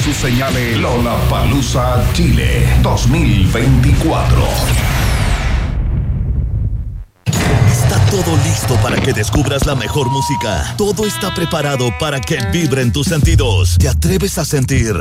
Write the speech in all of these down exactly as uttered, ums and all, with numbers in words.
sus señales Lollapalooza Chile dos mil veinticuatro. Está todo listo para que descubras la mejor música. Todo está preparado para que vibren tus sentidos. ¿Te atreves a sentir?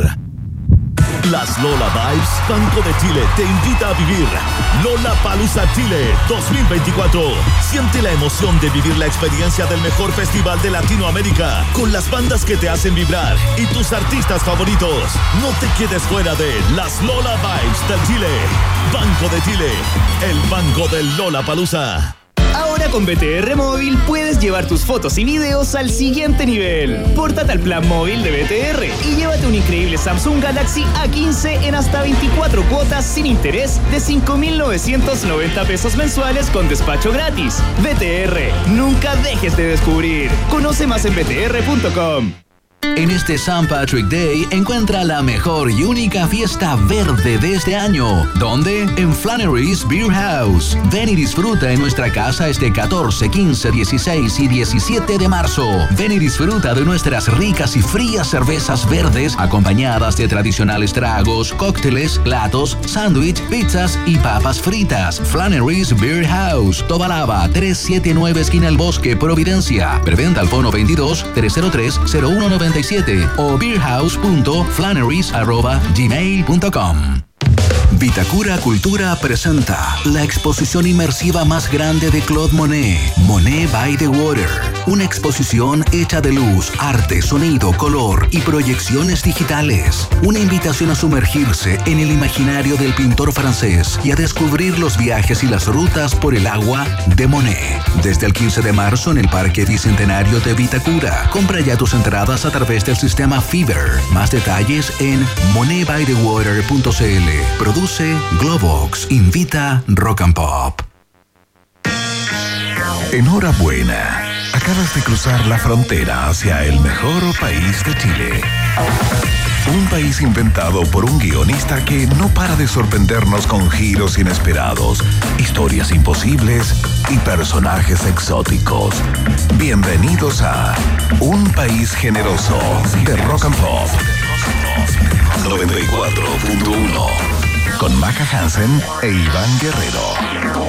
Las Lola Vibes Banco de Chile te invita a vivir Lollapalooza Chile dos mil veinticuatro. Siente la emoción de vivir la experiencia del mejor festival de Latinoamérica, con las bandas que te hacen vibrar y tus artistas favoritos. No te quedes fuera de las Lola Vibes del Chile. Banco de Chile, el banco del Lollapalooza. Ahora con B T R Móvil puedes llevar tus fotos y videos al siguiente nivel. Pórtate al plan móvil de B T R y llévate un increíble Samsung Galaxy A quince en hasta veinticuatro cuotas sin interés de cinco mil novecientos noventa pesos mensuales con despacho gratis. B T R, nunca dejes de descubrir. Conoce más en b t r punto com. En este Saint Patrick Day encuentra la mejor y única fiesta verde de este año. ¿Dónde? En Flannery's Beer House. Ven y disfruta en nuestra casa este catorce, quince, dieciséis y diecisiete de marzo. Ven y disfruta de nuestras ricas y frías cervezas verdes acompañadas de tradicionales tragos, cócteles, platos, sándwich, pizzas y papas fritas. Flannery's Beer House. Tobalaba, trescientos setenta y nueve esquina El Bosque, Providencia. Preventa al fono veintidós, trescientos tres, cero uno noventa y siete o beerhouse punto flannerys arroba gmail punto com. Vitacura Cultura presenta la exposición inmersiva más grande de Claude Monet, Monet by the Water. Una exposición hecha de luz, arte, sonido, color y proyecciones digitales. Una invitación a sumergirse en el imaginario del pintor francés y a descubrir los viajes y las rutas por el agua de Monet. Desde el quince de marzo en el Parque Bicentenario de Vitacura. Compra ya tus entradas a través del sistema Fever. Más detalles en monet by the water punto c l. Produce Globox. Invita Rock and Pop. Enhorabuena. Acabas de cruzar la frontera hacia el mejor país de Chile. Un país inventado por un guionista que no para de sorprendernos con giros inesperados, historias imposibles y personajes exóticos. Bienvenidos a Un País Generoso de Rock and Pop noventa y cuatro punto uno con Maca Hansen e Iván Guerrero.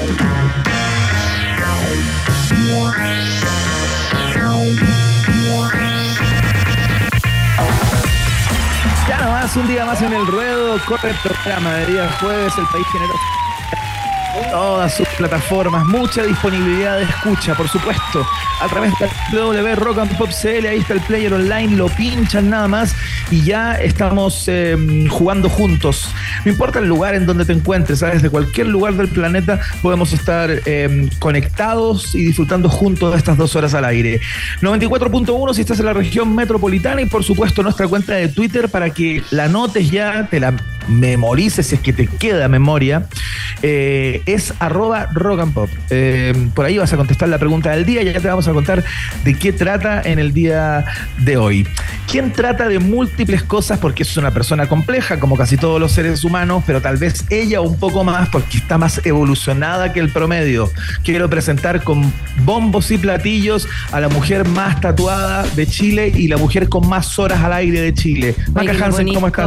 Ya nomás, un día más en el ruedo, corre el programa de día jueves, El País Generoso. Todas sus plataformas, mucha disponibilidad de escucha, por supuesto, a través de w w w punto rock and pop punto c l. Ahí está el player online, lo pinchan nada más y ya estamos eh, jugando juntos. No importa el lugar en donde te encuentres, ¿sabes? Desde cualquier lugar del planeta podemos estar eh, conectados y disfrutando juntos de estas dos horas al aire. noventa y cuatro punto uno si estás en la región metropolitana y por supuesto nuestra cuenta de Twitter para que la notes ya, te la memorices si es que te queda memoria. Eh, es arroba rock and pop. Eh, por ahí vas a contestar la pregunta del día y ya te vamos a contar de qué trata en el día de hoy. ¿Quién trata de múltiples cosas? Porque es una persona compleja, como casi todos los seres humanos, pero tal vez ella un poco más porque está más evolucionada que el promedio. Quiero presentar con bombos y platillos a la mujer más tatuada de Chile y la mujer con más horas al aire de Chile. Maca Hansen, ¿cómo estás?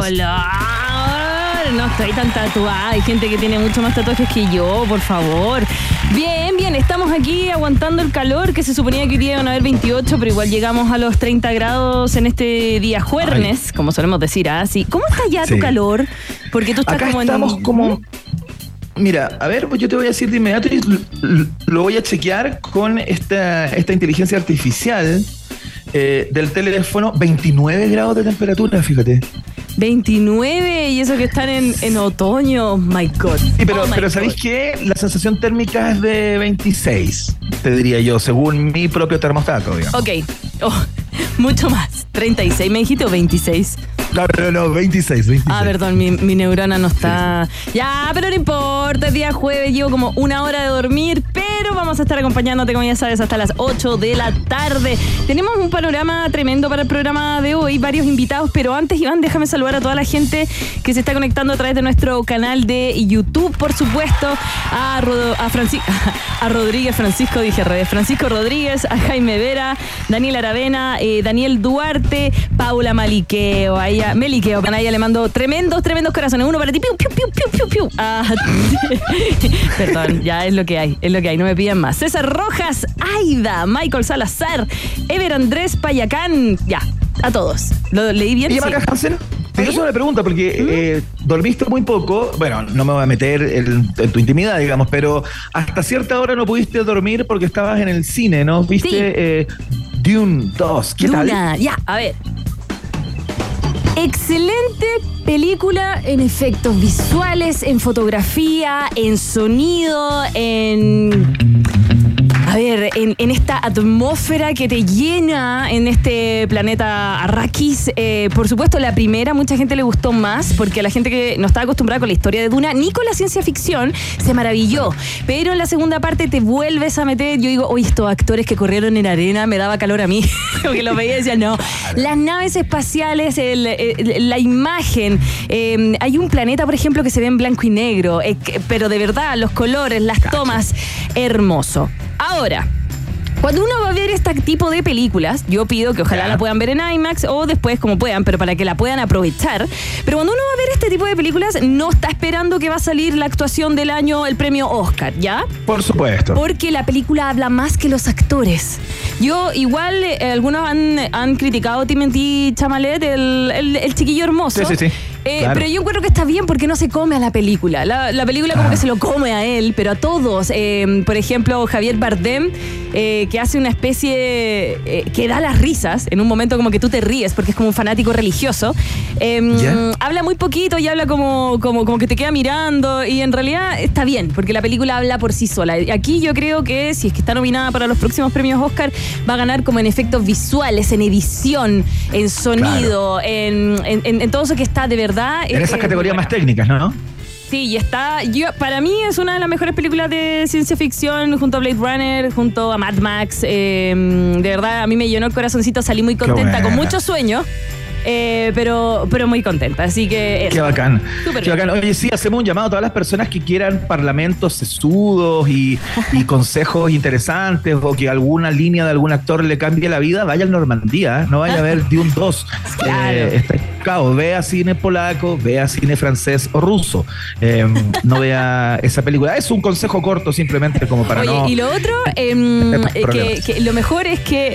No estoy tan tatuada, hay gente que tiene mucho más tatuajes que yo, por favor. Bien, bien, estamos aquí aguantando el calor, que se suponía que hoy día iban a haber veintiocho, pero igual llegamos a los treinta grados en este día jueves, Ay. como solemos decir así. ¿Cómo está ya sí. tu calor? Porque tú estás Acá como estamos en... como... Mira, a ver, yo te voy a decir de inmediato y lo voy a chequear con esta, esta inteligencia artificial eh, del teléfono. veintinueve grados de temperatura, fíjate. veintinueve y eso que están en, en otoño, oh my God. Sí, pero, oh pero ¿sabéis qué? La sensación térmica es de veintiséis, te diría yo, según mi propio termostato, digamos. Ok, oh, mucho más. treinta y seis, ¿me dijiste o veintiséis? No, no, no, veintiséis, veintiséis. Ah, perdón, mi, mi neurona no está... Sí, sí. Ya, pero no importa, es día jueves, llevo como una hora de dormir, pero vamos a estar acompañándote, como ya sabes, hasta las ocho de la tarde. Tenemos un panorama tremendo para el programa de hoy, varios invitados, pero antes, Iván, déjame saludar a toda la gente que se está conectando a través de nuestro canal de YouTube, por supuesto, a, Rod- a, Franci- a Rodríguez Francisco, dije Redes, Francisco Rodríguez, a Jaime Vera, Daniel Aravena, eh, Daniel Duarte, Paula Maliqueo, ahí Maya, Meliqueo, Canaya, le mando tremendos, tremendos corazones. Uno para ti, piu, piu, piu, piu, piu, piu. Ah, perdón, ya es lo que hay, es lo que hay, no me piden más. César Rojas, Aida, Michael Salazar, Ever Andrés Payacán, ya, a todos. ¿Lo leí bien? ¿Y Maca Hansen? Pero eso es una pregunta, porque eh, dormiste muy poco. Bueno, no me voy a meter en, en tu intimidad, digamos, pero hasta cierta hora no pudiste dormir porque estabas en el cine, ¿no? ¿Viste Sí. eh, Dune dos? ¿Qué Duna, tal? ya, a ver. Excelente película en efectos visuales, en fotografía, en sonido, en... A ver, en, en esta atmósfera que te llena en este planeta Arrakis. Eh, por supuesto, la primera, mucha gente le gustó más, porque a la gente que no estaba acostumbrada con la historia de Duna, ni con la ciencia ficción, se maravilló. Pero en la segunda parte te vuelves a meter, yo digo, oye, estos actores que corrieron en arena, me daba calor a mí, porque los veía y decía, no. Las naves espaciales, el, el, la imagen, eh, hay un planeta, por ejemplo, que se ve en blanco y negro, eh, que, pero de verdad, los colores, las tomas, hermoso. Ahora, cuando uno va a ver este tipo de películas, yo pido que ojalá Ya. la puedan ver en IMAX o después como puedan, pero para que la puedan aprovechar. Pero cuando uno va a ver este tipo de películas, no está esperando que va a salir la actuación del año, el premio Oscar, ¿ya? Por supuesto. Porque la película habla más que los actores. Yo, igual, eh, algunos han, han criticado a Timothée Chalamet, el, el, el chiquillo hermoso. Sí, sí, sí. Eh, Claro. Pero yo encuentro que está bien porque no se come a la película. La, la película como Ah. que se lo come a él, pero a todos. Eh, por ejemplo, Javier Bardem, eh, que hace una especie eh, que da las risas, en un momento como que tú te ríes porque es como un fanático religioso. Eh, ¿Ya? Habla muy poquito y habla como, como, como que te queda mirando, y en realidad está bien porque la película habla por sí sola. Aquí yo creo que si es que está nominada para los próximos premios Oscar, va a ganar como en efectos visuales, en edición, en sonido, en, en, en, en todo eso que está de verdad. En esas eh, categorías bueno. más técnicas, ¿no? Sí, y está, yo, para mí es una de las mejores películas de ciencia ficción, junto a Blade Runner, junto a Mad Max. Eh, de verdad, a mí me llenó el corazoncito, salí muy contenta, buena. con mucho sueño, eh, pero, pero muy contenta. Así que eso. Qué bacán. Súper Qué bien. bacán. Oye, sí, hacemos un llamado a todas las personas que quieran parlamentos sesudos y, y consejos interesantes, o que alguna línea de algún actor le cambie la vida. Vaya al Normandía, ¿eh? No vaya a ver Dune dos. Claro. Eh, está equivocado. Vea cine polaco, vea cine francés o ruso. Eh, no vea esa película. Es un consejo corto, simplemente como para Oye, no... y lo otro, em, Eh, que, problemas. que lo mejor es que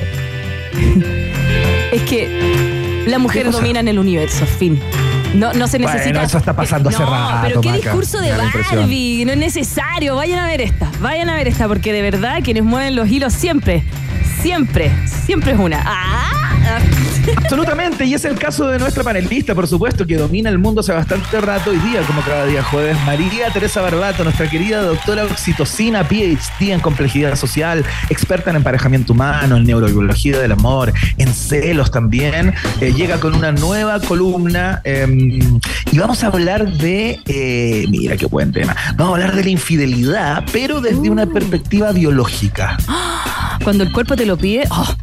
es que la mujer ¿Qué cosa? domina en el universo, fin. No, no se Bueno, necesita. eso está pasando hace no, rato, pero qué Maca. discurso de Me da la impresión. Barbie, no es necesario. Vayan a ver esta, vayan a ver esta, porque de verdad quienes mueven los hilos siempre, siempre, siempre es una. ¡Ah! Absolutamente, y es el caso de nuestra panelista, por supuesto, que domina el mundo hace bastante rato hoy día, como cada día jueves, María Teresa Barbato, nuestra querida doctora oxitocina, P H D en complejidad social, experta en emparejamiento humano, en neurobiología del amor, en celos también. Eh, llega con una nueva columna eh, y vamos a hablar de, eh, mira qué buen tema, vamos a hablar de la infidelidad, pero desde una perspectiva biológica. Cuando el cuerpo te lo pide, oh,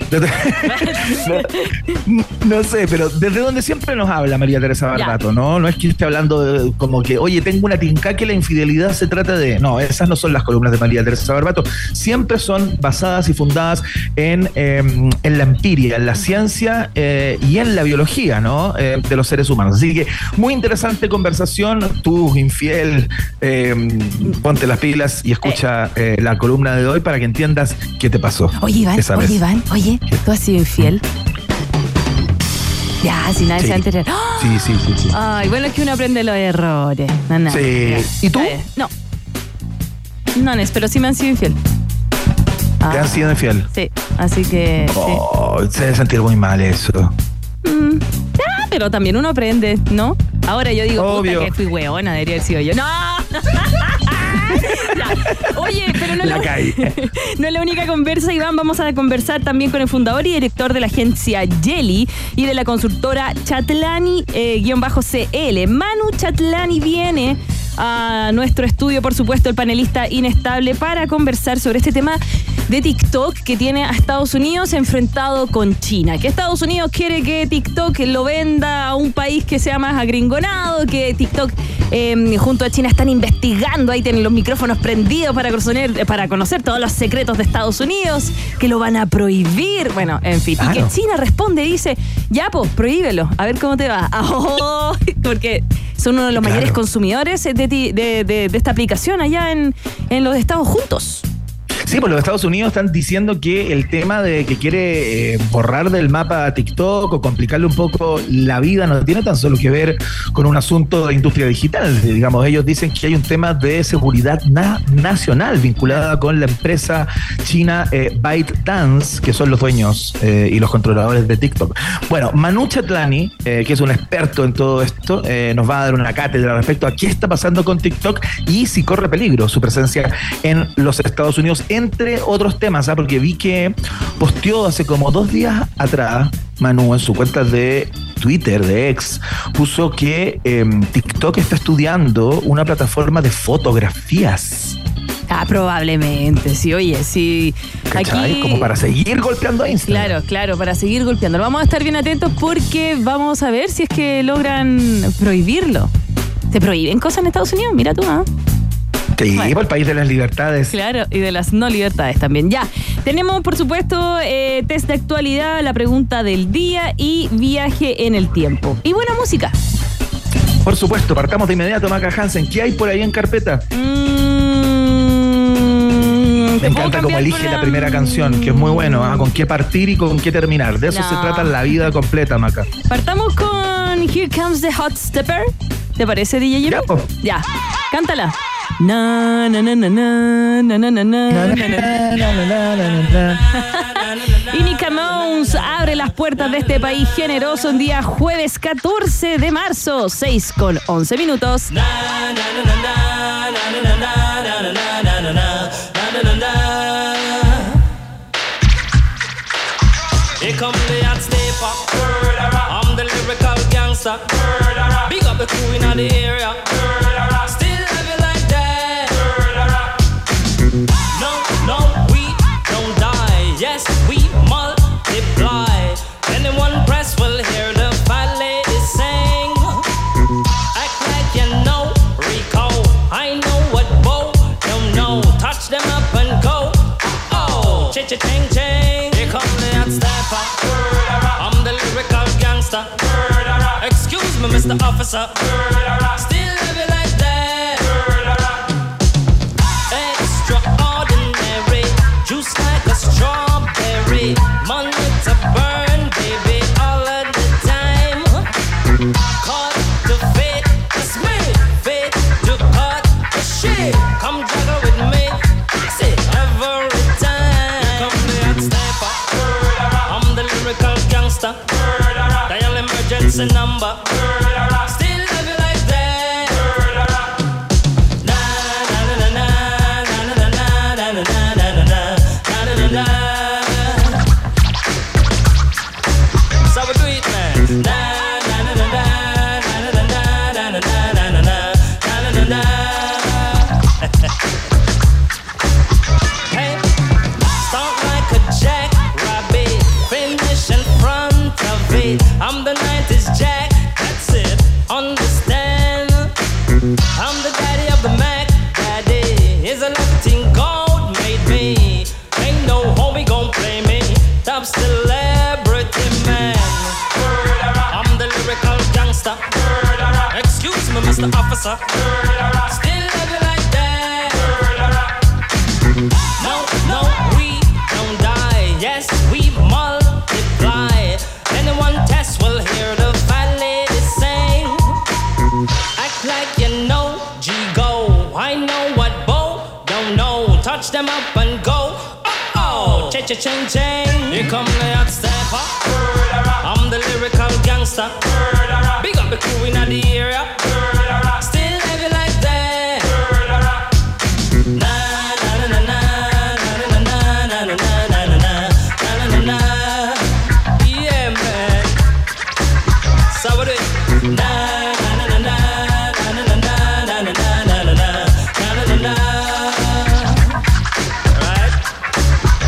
no, no sé, pero desde donde siempre nos habla María Teresa Barbato, ¿no? No es que esté hablando de, como que, oye, tengo una tinca que la infidelidad se trata de... No, esas no son las columnas de María Teresa Barbato. Siempre son basadas y fundadas en, eh, en la empiria, en la ciencia eh, y en la biología, ¿no? Eh, de los seres humanos. Así que muy interesante conversación. Tú, infiel, eh, ponte las pilas y escucha eh, la columna de hoy para que entiendas qué te pasó. oye, Iván, esa vez. oye, Iván, oye, ¿tú has sido infiel? Ya, si nadie Sí. se va a enterar. ¡Ah! Sí, sí, sí, sí. Ay, bueno, es que uno aprende los errores. No, no, Sí. ya. ¿Y tú? Eh, No. No, Nes, pero sí me han sido infiel. Ah, ¿Te han sido infiel? Sí, así que... sí. Oh, se debe sentir muy mal eso. Mm, ah, pero también uno aprende, ¿no? Ahora yo digo, Obvio. puta que fui hueona, debería haber sido yo. ¡No! Ya. Oye, pero no es La la, caí. no es la única conversa, Iván. Vamos a conversar también con el fundador y director de la agencia Jelly y de la consultora Chatlani-C L. Manu Chatlani viene a nuestro estudio, por supuesto, el panelista inestable, para conversar sobre este tema de TikTok que tiene a Estados Unidos enfrentado con China. Que Estados Unidos quiere que TikTok lo venda a un país que sea más agringonado, que TikTok eh, junto a China están investigando, ahí tienen los micrófonos prendidos para conocer, para conocer todos los secretos de Estados Unidos, que lo van a prohibir. Bueno, en fin. Claro. Y que China responde y dice, ya pues, prohíbelo, a ver cómo te va. Oh, porque son uno de los claro. mayores consumidores de, de, de, de esta aplicación allá en, en los Estados Juntos. Sí, pues los Estados Unidos están diciendo que el tema de que quiere eh, borrar del mapa TikTok o complicarle un poco la vida no tiene tan solo que ver con un asunto de industria digital. Digamos, ellos dicen que hay un tema de seguridad na- nacional vinculada con la empresa china eh, ByteDance, que son los dueños eh, y los controladores de TikTok. Bueno, Manu Chatlani, eh, que es un experto en todo esto, eh, nos va a dar una cátedra respecto a qué está pasando con TikTok y si corre peligro su presencia en los Estados Unidos, entre otros temas, ¿eh? Porque vi que posteó hace como dos días atrás, Manu, en su cuenta de Twitter, de X, puso que eh, TikTok está estudiando una plataforma de fotografías. Ah, probablemente, sí, oye, sí. ¿Cachai? Aquí, como para seguir golpeando a Instagram. Claro, claro, para seguir golpeando. Vamos a estar bien atentos porque vamos a ver si es que logran prohibirlo. ¿Se prohíben cosas en Estados Unidos? Mira tú, ¿ah? ¿eh? Sí, bueno, el país de las libertades. Claro, y de las no libertades también. Ya, tenemos por supuesto eh, test de actualidad, la pregunta del día y viaje en el tiempo. Y buena música. Por supuesto, partamos de inmediato, Maca Hansen. ¿Qué hay por ahí en carpeta? Mm, Me encanta cómo elige una... la primera canción, que es muy bueno, ¿eh? Con qué partir y con qué terminar. De eso no. se trata la vida completa, Maca. Partamos con Here Comes the Hot Stepper. ¿Te parece, D J Jimmy? Ya, po. Ya, cántala. Na na na na na na na na na na. Y Nika Mons abre las puertas de este país generoso un día jueves catorce de marzo, seis con once minutos. Here come the hot stepper. I'm the lyrical gangster. Big up the crew in the area. Still love you like that. No, no, we don't die. Yes, we multiply. Anyone press will hear the fat lady sing. Act like you know Rico. I know what Bo don't know. Touch them up and go. Oh, cha-cha-ching-ching. Here come the hot stepper. I'm the lyrical gangster. Excuse me, Mister Officer. Still love you like that. Extraordinary. Juice like a strawberry. Money to burn, baby, all of the time. Caught the fate, it's me. Fate to cut the shit. Come juggle with me. Fix it every time. Come the hot stepper. I'm the lyrical gangster. Dial emergency number. Still love you like that. Na na na na na na na na na na na na na na. So we do it, man. Na na na na na na na na na na na na na na. Hey, start like a jackrabbit, finish in front of it. I'm the nineties Jack, that's it, understand? I'm the daddy of the Mac, daddy is a lifting gold made me. Ain't no homie gon' play me, top celebrity man. I'm the lyrical gangster. Excuse me, Mister Officer. Still love you like that. No, no, we don't die. Yes, we multiply. Anyone test will hear the fat lady sing. Act like you know G-Go. I know what Bo don't know. Touch them up and go. Oh, cha-cha-ching-ching. Here come the hot stepper. I'm the lyrical gangster. Big up the crew in the area. Still love you like that. Na na na na na na na na na na na na na. Yeah, man. So what do it? Na na na na na na na na na na na na na na. Right?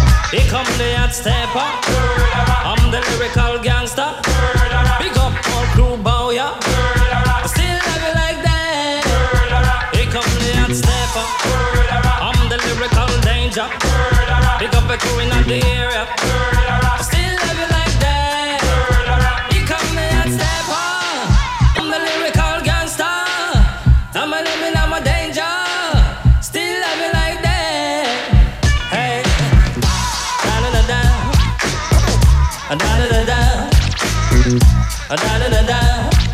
the hot stepper. I'm the lyrical gangster. Pick up all crew bow, yeah. Still love you like that. Here come the hot stepper. I'm the lyrical danger. Pick up a crew in the area. Still love you like that. Here come the hot stepper. I'm the lyrical gangster. I'm a living, I'm a danger. Still love you like that. Hey, da da da da, da da da da, da da da da.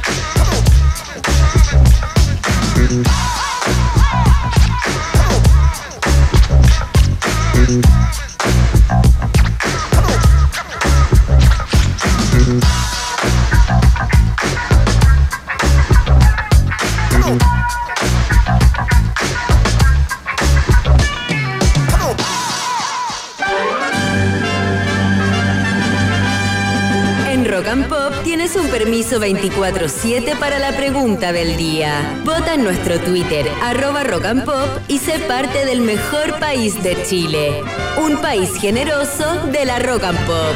Rock and Pop tienes un permiso veinticuatro siete para la pregunta del día. Vota en nuestro Twitter, arroba Rock and Pop, y sé parte del mejor país de Chile. Un país generoso de la Rock and Pop.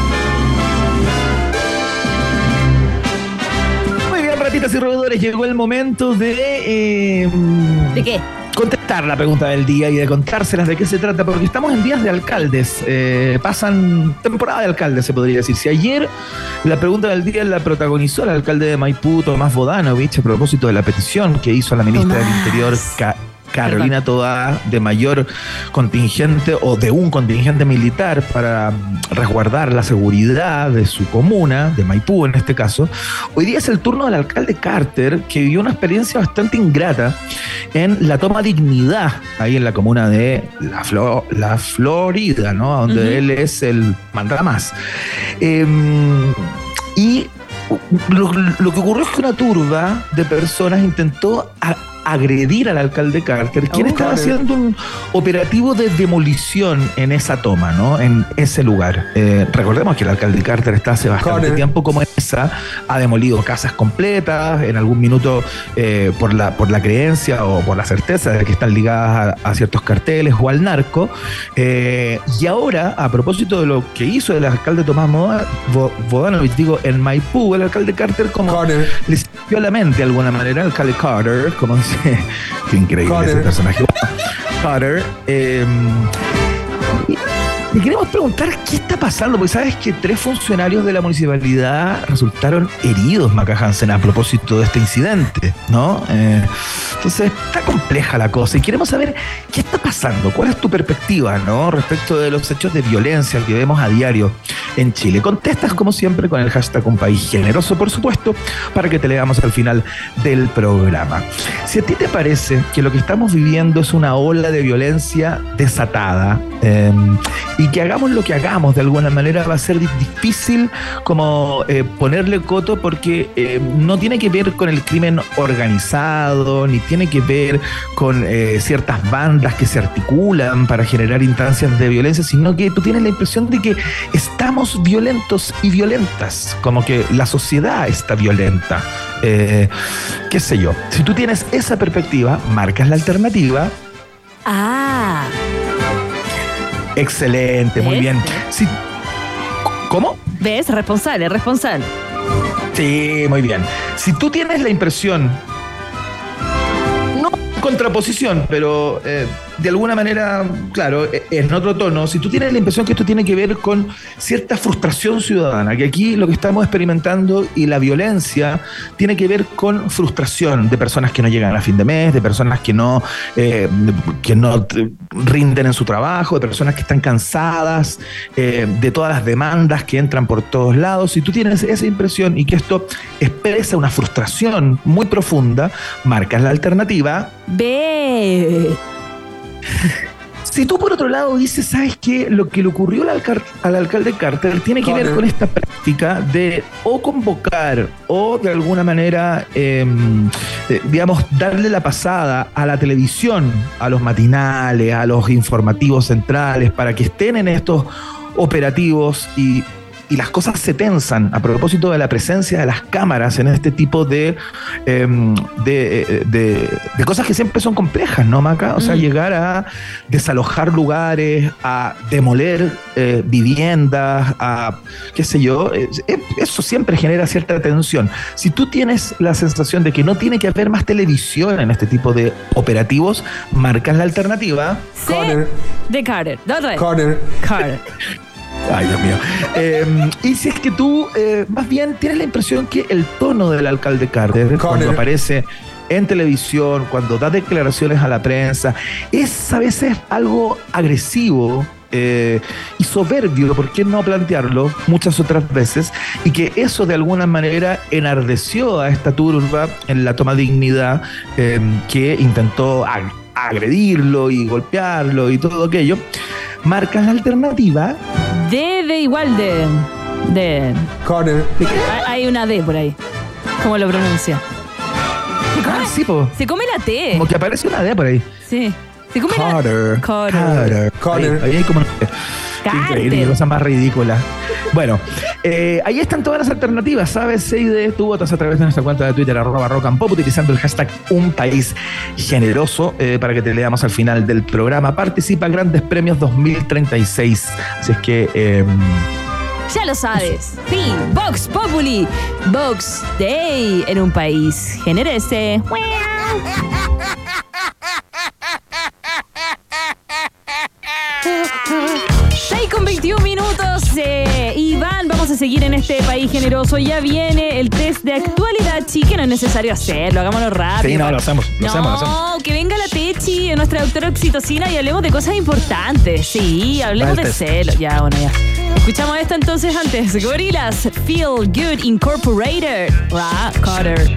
Muy bien, ratitas y roedores, llegó el momento de... Eh, ¿De qué? Contestar la pregunta del día y de contárselas de qué se trata, porque estamos en días de alcaldes, eh, pasan temporada de alcaldes, se podría decir. Si ayer la pregunta del día la protagonizó el alcalde de Maipú, Tomás Bodanovich, a propósito de la petición que hizo la ministra Tomás. del Interior, Ca- Carolina Toá, de mayor contingente o de un contingente militar para resguardar la seguridad de su comuna, de Maipú en este caso. Hoy día es el turno del alcalde Carter, que vivió una experiencia bastante ingrata en la toma Dignidad, ahí en la comuna de La, Flo- la Florida, ¿no? Donde uh-huh. él es el mandamás. Eh, y lo, lo que ocurrió es que una turba de personas intentó a, agredir al alcalde Carter, quien oh, estaba Carter. haciendo un operativo de demolición en esa toma, ¿no? En ese lugar. Eh, recordemos que el alcalde Carter está hace bastante Carter. tiempo como en esa, ha demolido casas completas, en algún minuto eh, por la por la creencia o por la certeza de que están ligadas a, a ciertos carteles o al narco. Eh, y ahora, a propósito de lo que hizo el alcalde Tomás Bodanovich, digo, en Maipú, el alcalde Carter como Carter. le sintió a la mente de alguna manera, el alcalde Carter, como dice. Qué increíble Carter. ese personaje. Carter. Eh, y queremos preguntar qué está pasando, porque sabes que tres funcionarios de la municipalidad resultaron heridos, Maca Hansen, a propósito de este incidente, ¿no? Eh, entonces está compleja la cosa y queremos saber qué está pasando, cuál es tu perspectiva, ¿no? Respecto de los hechos de violencia que vemos a diario en Chile. Contestas como siempre con el hashtag Un País Generoso, por supuesto, para que te leamos al final del programa. Si a ti te parece que lo que estamos viviendo es una ola de violencia desatada, eh, y que hagamos lo que hagamos, de alguna manera va a ser difícil como eh, ponerle coto, porque eh, no tiene que ver con el crimen organizado, ni tiene que ver con eh, ciertas bandas que se articulan para generar instancias de violencia, sino que tú tienes la impresión de que estamos violentos y violentas, como que la sociedad está violenta. Eh, qué sé yo, si tú tienes esa perspectiva, marcas la alternativa. Ah... Excelente, ¿ves? Muy bien. Sí. ¿Cómo? ¿Ves? Responsable, responsable. Sí, muy bien. Si tú tienes la impresión, no contraposición, pero eh, de alguna manera, claro, en otro tono, si tú tienes la impresión que esto tiene que ver con cierta frustración ciudadana, que aquí lo que estamos experimentando y la violencia tiene que ver con frustración de personas que no llegan a fin de mes, de personas que no, eh, que no rinden en su trabajo, de personas que están cansadas, eh, de todas las demandas que entran por todos lados. Si tú tienes esa impresión y que esto expresa una frustración muy profunda, marcas la alternativa. Ve. Si tú por otro lado dices, ¿sabes qué? Lo que le ocurrió al, alcal- al alcalde Carter tiene que ver con esta práctica de o convocar o de alguna manera, eh, eh, digamos, darle la pasada a la televisión, a los matinales, a los informativos centrales, para que estén en estos operativos y y las cosas se tensan a propósito de la presencia de las cámaras en este tipo de, eh, de, de, de cosas que siempre son complejas, ¿no, Maca? O sea, mm. llegar a desalojar lugares, a demoler eh, viviendas, a qué sé yo, eh, eso siempre genera cierta tensión. Si tú tienes la sensación de que no tiene que haber más televisión en este tipo de operativos, marcas la alternativa. Sí, Carter. De Carter. Carter. Carter. Ay, Dios mío. Eh, y si es que tú, eh, más bien, tienes la impresión que el tono del alcalde Carter, Carter, cuando aparece en televisión, cuando da declaraciones a la prensa, es a veces algo agresivo eh, y soberbio, ¿por qué no plantearlo? Muchas otras veces, y que eso de alguna manera enardeció a esta turba en la toma de dignidad eh, que intentó ag- agredirlo y golpearlo y todo aquello. Marcas la alternativa. D de igual de... de... Carter. Hay una D por ahí. ¿Cómo lo pronuncia? Se come, ah, sí, po. Se come la T. Como que aparece una D por ahí. Sí. Se come Carter. la... Carter. Carter. Carter. Ahí, ahí hay como... Increíble, cosa más ridícula. Bueno, eh, ahí están todas las alternativas, ¿sabes? Seide, tú votas a través de nuestra cuenta de Twitter, arroba rock and pop, utilizando el hashtag Un País Generoso, eh, para que te leamos al final del programa. Participa en Grandes Premios dos mil treinta y seis. Así es que... Eh, ya lo sabes. Sí, Vox Populi, Vox Day en Un País Generoso. seis con veintiún minutos, eh, Iván, vamos a seguir en este país generoso. Ya viene el test de actualidad, chi, que no es necesario hacerlo, hagámoslo rápido. Sí, no, lo hacemos, lo no, hacemos, lo hacemos. No, que venga la Techi, nuestra doctora Oxitocina, y hablemos de cosas importantes. Sí, hablemos de celo. Ya, bueno, ya. Escuchamos esto entonces antes. Gorillaz, Feel Good Incorporated. Ah, Carter.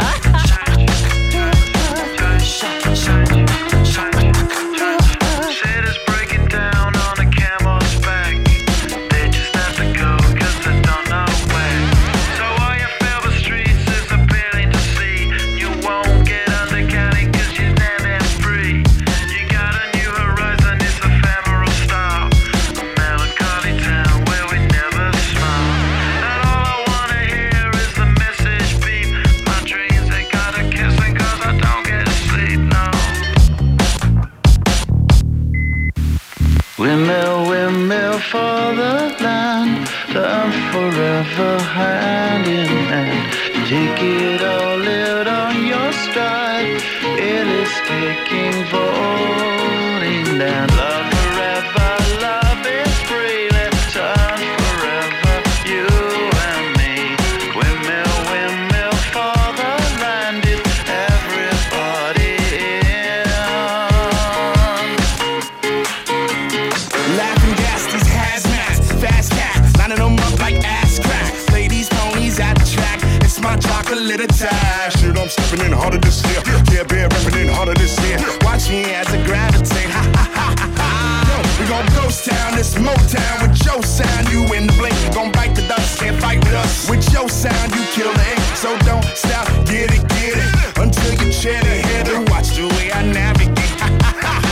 Windmill, windmill for the land, turn forever hand in hand. Take it all, live on your stride. It is taking, falling down. Love forever, love is free. Let's turn forever, you and me. Windmill, windmill for the land, is everybody in. Laughing gas, these hazmats, fast cats, lining them up like ass crack. Play these ponies at the track, it's my chocolate attack. Shit, I'm stepping in harder this year. Yeah, bear repping in harder this year. Watch me as I gravitate. Ha ha ha ha ha. Yo, we gon' ghost town, this Motown with your sound. You in the blink, gon' bite the dust, can't fight with us. With your sound, you kill the ink. So don't stop, get it, get it, until you chin it, hit it. Watch the way I navigate. Ha ha ha ha.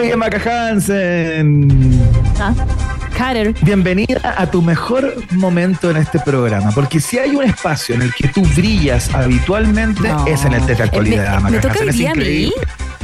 Muy bien, Maca Hansen. Ah, Carter. Bienvenida a tu mejor momento en este programa, porque si hay un espacio en el que tú brillas habitualmente, No. es en el Teta Actualidad, Eh, me, Maca me toca Hansen. el Es día a mí. increíble.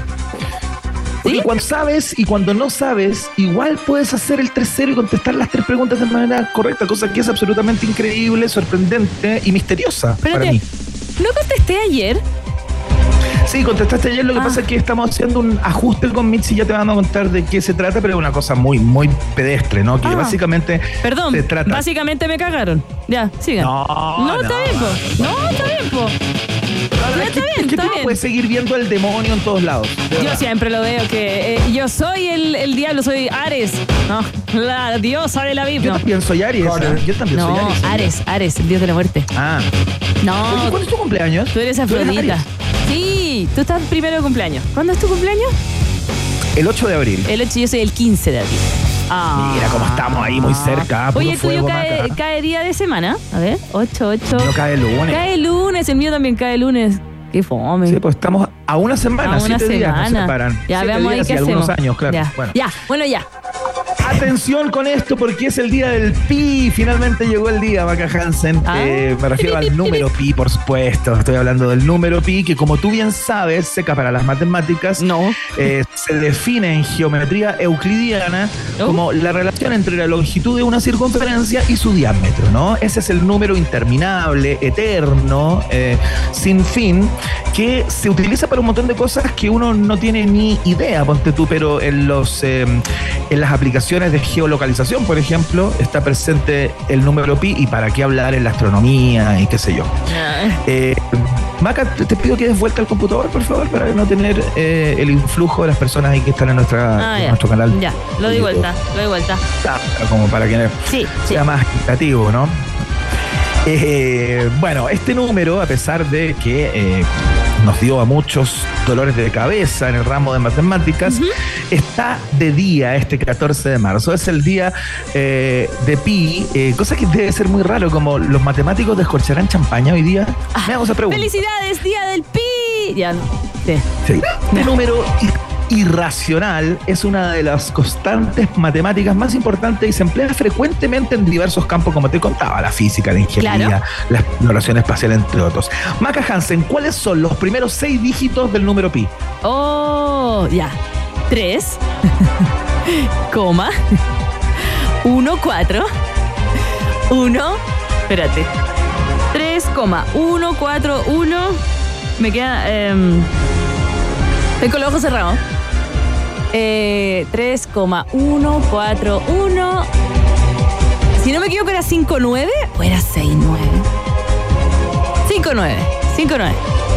Porque ¿Sí? cuando sabes y cuando no sabes, igual puedes hacer el tres cero y contestar las tres preguntas de manera correcta, cosa que es absolutamente increíble, sorprendente y misteriosa para Espérate, mí. ¿no contesté ayer? Sí, contestaste ayer, lo que Ah. pasa es que estamos haciendo un ajuste con Mitzi, ya te vamos a contar de qué se trata, pero es una cosa muy, muy pedestre, ¿no? Que Ah. básicamente Perdón, se trata... básicamente me cagaron. Ya, sigan. No, no, está no. bien, po. No, está bien, po. No, Es que, está bien, es que está tú no bien. puedes seguir viendo el demonio en todos lados. de Yo verdad. siempre lo veo que eh, yo soy el, el diablo, soy Ares. No, la diosa de la Yo Biblia. también soy Aries. ¿eh? Yo también soy No, Aries. Ares, Ares, el dios de la muerte. Ah. Oye, No, ¿cuándo es tu cumpleaños? tú eres ¿Tú eres Afrodita. Aries? Sí, tú estás primero de cumpleaños. ¿Cuándo es tu cumpleaños? El ocho de abril. El ocho, yo soy el quince de abril. Ah. Mira cómo estamos ahí muy cerca. Puro Oye, el tuyo fuego, cae, Maca. cae día de semana. A ver, ocho, ocho. No cae el lunes. Cae el lunes, el mío también cae el lunes. Qué fome. Sí, pues estamos a una semana, A una siete días nos semana. separan. Ya, Siete veamos ahí días qué y algunos hacemos. años, claro. Ya, Bueno. ya, bueno, ya. Atención con esto porque es el día del pi. Finalmente llegó el día, Maca Hansen. Ah. Eh, me refiero al número pi, por supuesto. Estoy hablando del número pi, que como tú bien sabes, seca para las matemáticas. No. Eh, se define en geometría euclidiana Oh. como la relación entre la longitud de una circunferencia y su diámetro, ¿no? Ese es el número interminable, eterno, eh, sin fin, que se utiliza para un montón de cosas que uno no tiene ni idea, ponte tú, pero en los eh, en las aplicaciones de geolocalización, por ejemplo, está presente el número pi, y para qué hablar en la astronomía y qué sé yo. Eh, Maca, te te pido que des vuelta al computador, por favor, para no tener eh, el influjo de las personas ahí que están en, nuestra, Ah, en ya. nuestro canal. Ya, lo di vuelta, lo di vuelta. Ah, como para que Sí, sí. sea más equitativo, ¿no? Eh, bueno, este número, a pesar de que eh, nos dio a muchos dolores de cabeza en el ramo de matemáticas, está de día este catorce de marzo. Es el día eh, de pi, eh, cosa que debe ser muy raro, como los matemáticos descorcharán champaña hoy día. Me hago esa pregunta. ¡Felicidades, día del pi! Ya, sí. Sí. Este número irracional es una de las constantes matemáticas más importantes y se emplea frecuentemente en diversos campos, como te contaba, la física, la ingeniería, Claro. la exploración espacial, entre otros. Maca Hansen, ¿cuáles son los primeros seis dígitos del número pi? Oh, ya. Tres, coma, uno, cuatro, uno, espérate. Tres, coma, uno, cuatro, uno. Me queda. Eh, estoy con los ojos cerrados. Eh, tres coma uno cuatro uno. Si no me equivoco, era cinco nueve o era seis nueve. cinco nueve. cinco nueve.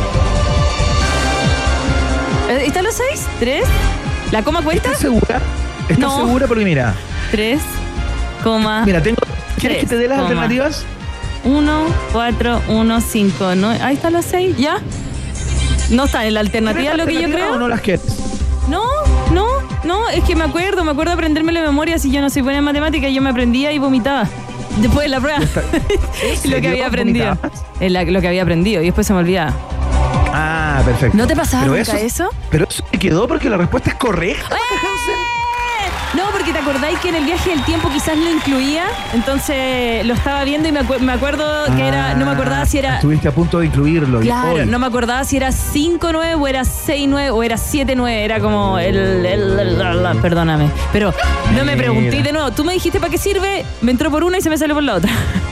¿Están los seis? ¿tres? ¿La coma cuenta? ¿Estás segura? ¿Estás No. segura? Porque mira, tres, coma. mira, tengo. ¿Quieres que te dé las Tres, coma. alternativas? uno, cuatro, uno, cinco, nueve. Ahí están los seis, ¿ya? No está en la alternativa lo que yo ¿Alternativas creo. o no las quieres? No, no, no, es que me acuerdo, me acuerdo de aprenderme la memoria. Si yo no soy buena en matemáticas, yo me aprendía y vomitaba. Después de la prueba. lo serio? que había aprendido. ¿Vomitabas? Es la- lo que había aprendido y después se me olvidaba. Ah, perfecto. ¿No te pasaba Pero nunca eso? Pero eso te quedó porque la respuesta es correcta, Maca Hansen. No, porque te acordáis que en el viaje del tiempo quizás lo incluía, entonces lo estaba viendo y me, acu- me acuerdo que era, no me acordaba si era, Estuviste a punto de incluirlo. y claro, hoy- no me acordaba si era cinco nueve o era seis nueve o era siete nueve, era como el, el- el- el- el- perdóname, pero no me pregunté Mira. de nuevo, tú me dijiste para qué sirve, me entró por una y se me salió por la otra.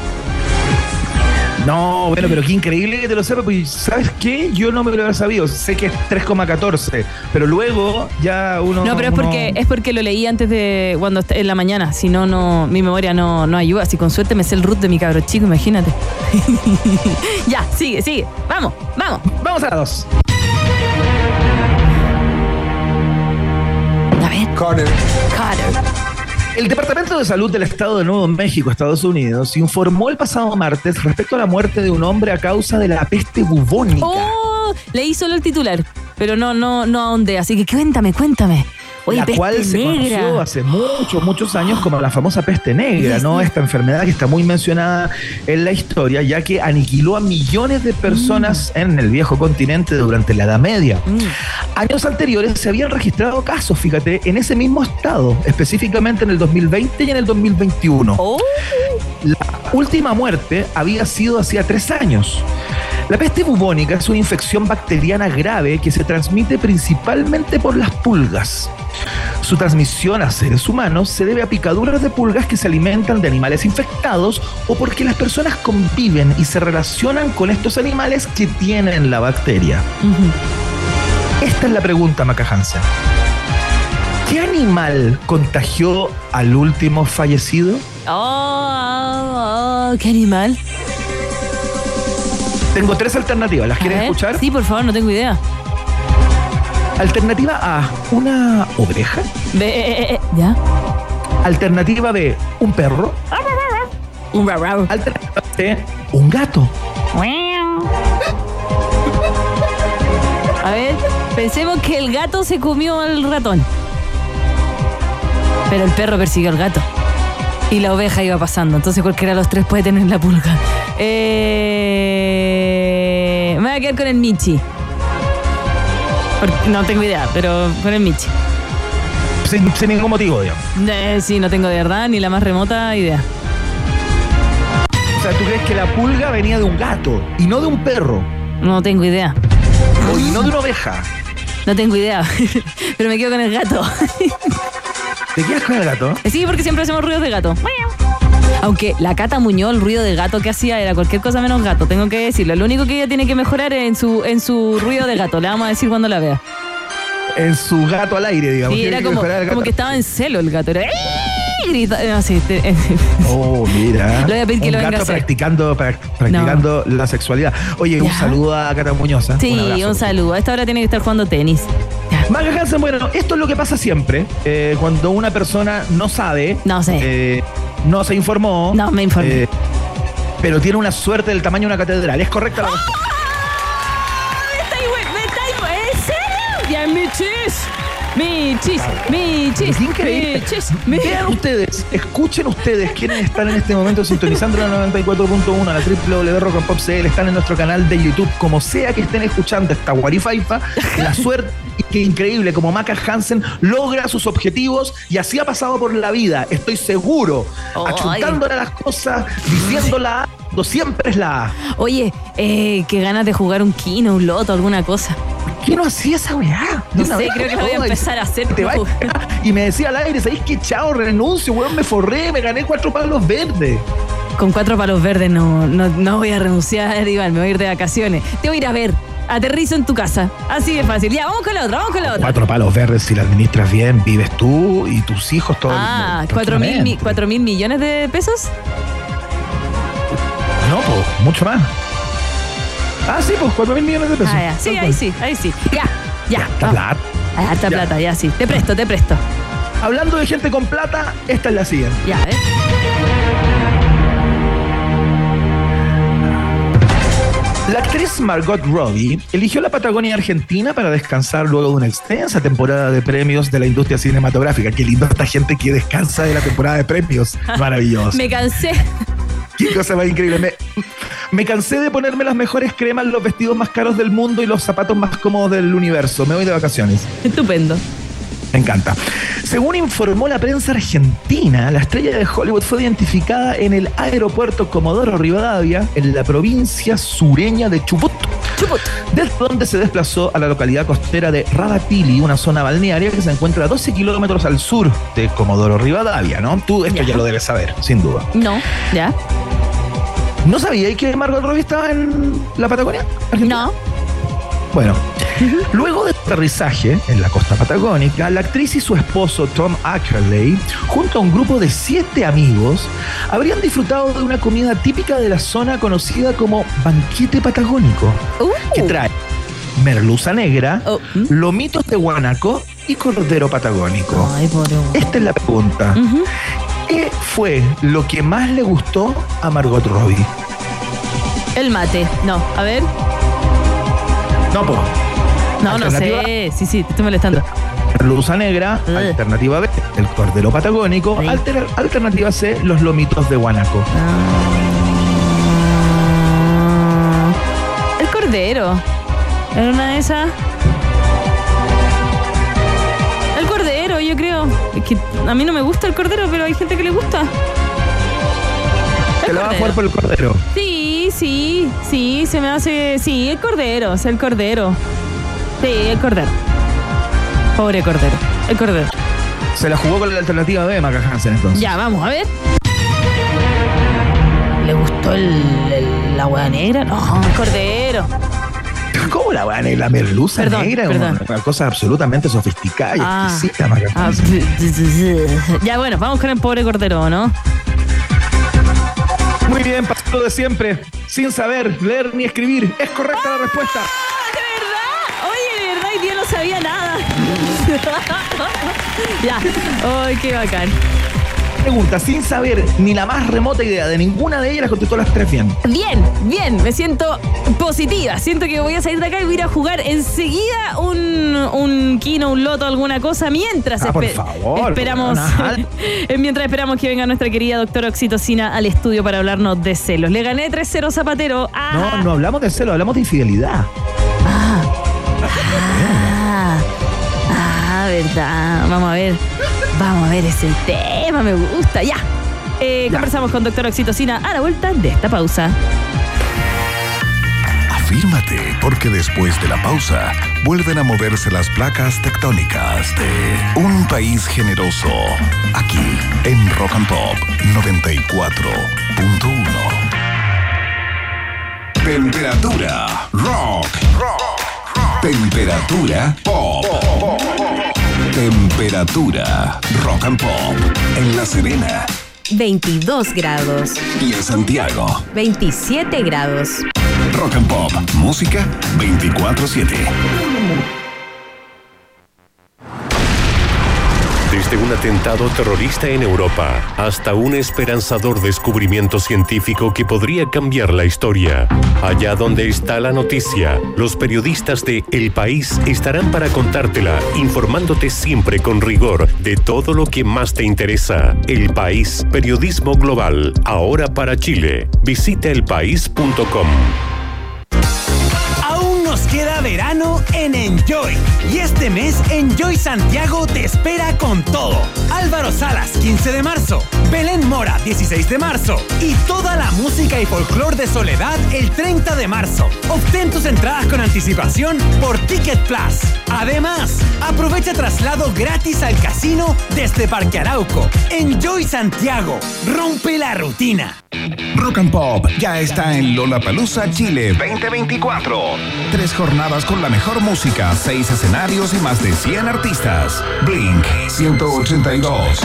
No, bueno, pero qué increíble que te lo sepa, pues ¿sabes qué? Yo no me lo había sabido. Sé que es tres coma catorce, pero luego ya uno... No, pero es uno- porque es porque lo leí antes de cuando est- en la mañana, si no, no mi memoria no, no ayuda, si con suerte me sé el root de mi cabro chico, imagínate. Ya, sigue, sigue, vamos, vamos. Vamos a la dos. A ver. Carter. Carter. El Departamento de Salud del Estado de Nuevo México, Estados Unidos, informó el pasado martes respecto a la muerte de un hombre a causa de la peste bubónica. Oh, leí solo el titular, pero no, no, no ahondé, así que cuéntame, cuéntame. Oye, la peste cual se negra. conoció hace muchos, muchos años como la famosa peste negra, Yes, ¿no? yes. Esta enfermedad que está muy mencionada en la historia, ya que aniquiló a millones de personas mm. en el viejo continente durante la Edad Media. Mm. Años anteriores se habían registrado casos, fíjate, en ese mismo estado, específicamente en el dos mil veinte y en el dos mil veintiuno. Oh. La última muerte había sido hacía tres años. La peste bubónica es una infección bacteriana grave que se transmite principalmente por las pulgas. Su transmisión a seres humanos se debe a picaduras de pulgas que se alimentan de animales infectados o porque las personas conviven y se relacionan con estos animales que tienen la bacteria. Uh-huh. Esta es la pregunta, Maca Hansen. ¿Qué animal contagió al último fallecido? Oh, oh, oh, ¿qué animal? Tengo tres alternativas. ¿Las quieres escuchar? Sí, por favor, no tengo idea. Alternativa A, una oveja. B, ¿ya? Alternativa B, un perro. Un raro. Alternativa C, un gato. A ver, pensemos que el gato se comió al ratón. Pero el perro persiguió al gato. Y la oveja iba pasando. Entonces cualquiera de los tres puede tener la pulga. Eh... Me voy a quedar con el Michi. Porque no tengo idea, pero con el Michi. Sin, sin ningún motivo, digamos. Eh, sí, no tengo de verdad ni la más remota idea. O sea, ¿tú crees que la pulga venía de un gato y no de un perro? No tengo idea. O y no de una oveja. No tengo idea. Pero me quedo con el gato. ¿Te quedas con el gato? Sí, porque siempre hacemos ruidos de gato. Aunque la Cata Muñoz, el ruido de gato que hacía era cualquier cosa menos gato, tengo que decirlo. Lo único que ella tiene que mejorar es en su, en su ruido de gato. Le vamos a decir cuando la vea. En su gato al aire, digamos. Sí, era que como, como que estaba en celo el gato. Era... Grita, no, sí, te, oh, mira. Lo voy a pedir que un lo venga gato a hacer. practicando, pra, practicando no. la sexualidad. Oye, ¿ya? Un saludo a Cata Muñoz. ¿eh? Sí, un, un saludo. A esta hora tiene que estar jugando tenis. Maca Hansen, bueno, esto es lo que pasa siempre. Eh, cuando una persona no sabe. No sé. Eh, no se informó. No, me informé. Eh, pero tiene una suerte del tamaño de una catedral. ¿Es correcta la ¡Oh! ¡Me está igual! ¡Me está igual! ¿En serio? ¡Ya mi chis! Mi chis, mi chis, es increíble. Mi chis, mi... Vean ustedes, escuchen ustedes quienes están en este momento sintonizando la noventa y cuatro punto uno, la doble u doble u doble u punto rock and pop punto c l, están en nuestro canal de YouTube, como sea que estén escuchando esta guarifaifa, la suerte que increíble como Maca Hansen logra sus objetivos y así ha pasado por la vida, estoy seguro, oh, achuntándole a las cosas, diciéndola A, siempre es la A. Oye, eh, qué ganas de jugar un kino, un loto, alguna cosa. ¿Qué no hacía esa weá? No sé, creo que lo voy a empezar a hacer. Te va a... Y me decía al aire, ¿sabéis qué? Chao, renuncio, weón, me forré, me gané cuatro palos verdes. Con cuatro palos verdes no, no, no voy a renunciar, Iván, me voy a ir de vacaciones. Te voy a ir a ver, aterrizo en tu casa. Así de fácil. Ya, vamos con la otra, vamos con la otra. Cuatro palos verdes, si la administras bien, vives tú y tus hijos todos. Ah, cuatro mil, mi, cuatro mil millones de pesos. No, pues, mucho más. Ah, sí, pues cuatro mil millones de pesos. Ah, ya. Sí, ahí sí, ahí sí. Ya, ya. Harta plata. Harta plata, ya sí. Te presto, te presto. Hablando de gente con plata, esta es la siguiente. Ya, ¿eh? La actriz Margot Robbie eligió la Patagonia Argentina para descansar luego de una extensa temporada de premios de la industria cinematográfica. Qué lindo esta gente que descansa de la temporada de premios. Maravilloso. Me cansé. Qué cosa más increíble. Me, me cansé de ponerme las mejores cremas, los vestidos más caros del mundo y los zapatos más cómodos del universo. Me voy de vacaciones. Estupendo. Me encanta. Según informó la prensa argentina, la estrella de Hollywood fue identificada en el aeropuerto Comodoro Rivadavia, en la provincia sureña de Chubut, Chubut, desde donde se desplazó a la localidad costera de Radatili, una zona balnearia que se encuentra a doce kilómetros al sur de Comodoro Rivadavia, ¿no? Tú esto ya, ya lo debes saber, sin duda. No, ya. ¿No sabíais que Margot Robbie estaba en la Patagonia? Argentina? No. Bueno, luego del aterrizaje en la costa patagónica, la actriz y su esposo Tom Ackerley, junto a un grupo de siete amigos, habrían disfrutado de una comida típica de la zona conocida como banquete patagónico, uh. que trae merluza negra, oh. lomitos de guanaco y cordero patagónico. Ay, esta es la pregunta. Uh-huh. ¿Qué fue lo que más le gustó a Margot Robbie? El mate. No, a ver. No, pues. No, no sé. Sí, sí, te estoy molestando. merluza negra. Uh. Alternativa B, el cordero patagónico. Sí. Alter, alternativa C, los lomitos de guanaco. Uh. El cordero. ¿Era una de esas? El cordero, yo creo. Es que a mí no me gusta el cordero, pero hay gente que le gusta. ¿Te la vas a jugar por el cordero? Sí, sí, sí, se me hace... Sí, el cordero, es el cordero. Sí, el cordero. Pobre cordero, el cordero. Se la jugó con la alternativa B, Maca Hansen, entonces. Ya, vamos, a ver. ¿Le gustó el, el, la hueá negra? No, el cordero. ¿Cómo la hueá negra? La merluza perdón, negra. Perdón. Una, una cosa absolutamente sofisticada y ah, exquisita, Maca Hansen. Ah, ya, bueno, vamos con el pobre cordero, ¿no? Muy bien, pasó lo de siempre. Sin saber leer ni escribir. Es correcta ¡ah! La respuesta. ¿De verdad? Oye, de verdad, y yo no sabía nada. Ya. ¡Ay, qué bacán! Pregunta, sin saber ni la más remota idea de ninguna de ellas, las contestó las tres bien. Bien, bien, me siento positiva. Siento que voy a salir de acá y voy a ir a jugar enseguida un, un quino, un loto, alguna cosa, mientras ah, por favor, esperamos mientras esperamos que venga nuestra querida doctora Oxitocina al estudio para hablarnos de celos. Le gané tres cero Zapatero. Ah. No, no hablamos de celos, hablamos de infidelidad. Ah. Ah. Ah, verdad. Vamos a ver. Vamos a ver ese tema, me gusta. Ya. Eh, ya. Conversamos con doctora Oxitocina a la vuelta de esta pausa. Afírmate, porque después de la pausa vuelven a moverse las placas tectónicas de un país generoso. Aquí en Rock and Pop noventa y cuatro punto uno. Temperatura rock. rock. Temperatura pop. pop. Temperatura Rock and Pop en La Serena veintidós grados y en Santiago veintisiete grados. Rock and Pop, música veinticuatro siete. Desde un atentado terrorista en Europa hasta un esperanzador descubrimiento científico que podría cambiar la historia. Allá donde está la noticia, los periodistas de El País estarán para contártela, informándote siempre con rigor de todo lo que más te interesa. El País, periodismo global, ahora para Chile. Visita el país punto com. Nos queda verano en Enjoy. Y este mes Enjoy Santiago te espera con todo. Álvaro Salas, quince de marzo. Belén Mora, dieciséis de marzo. Y toda la música y folclor de Soledad el treinta de marzo. Obtén tus entradas con anticipación por Ticket Plus. Además, aprovecha traslado gratis al casino desde Parque Arauco. Enjoy Santiago. Rompe la rutina. Rock and Pop ya está en Lollapalooza Chile veinte veinticuatro. Tres jornadas con la mejor música, seis escenarios y más de cien artistas. Blink, ciento ochenta y dos.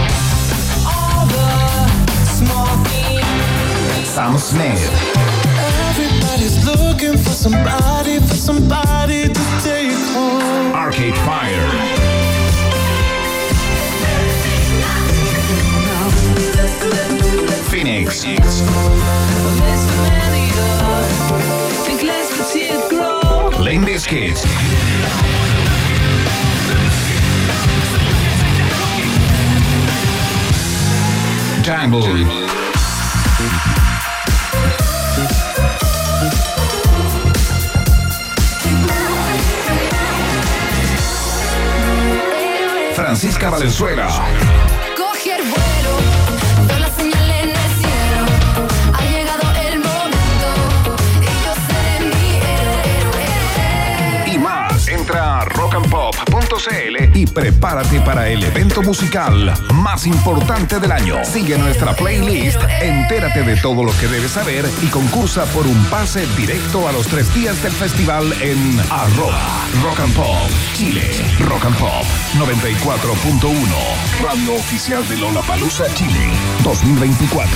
Sam Smith. Everybody's looking for somebody, for somebody to take home. Arcade Fire. Phoenix. Limp Bizkit. Jungle. Francisca Valenzuela. Coger vuelo, veo la señal en el cielo. Ha llegado el momento y yo seré mi héroe. Y más, entra a rock and pop punto c l y prepárate para el evento musical más importante del año. Sigue nuestra playlist, entérate de todo lo que debes saber y concursa por un pase directo a los tres días del festival en arroba Rock and Pop Chile. Rock and Pop noventa y cuatro punto uno, radio oficial de Lollapalooza Chile dos mil veinticuatro.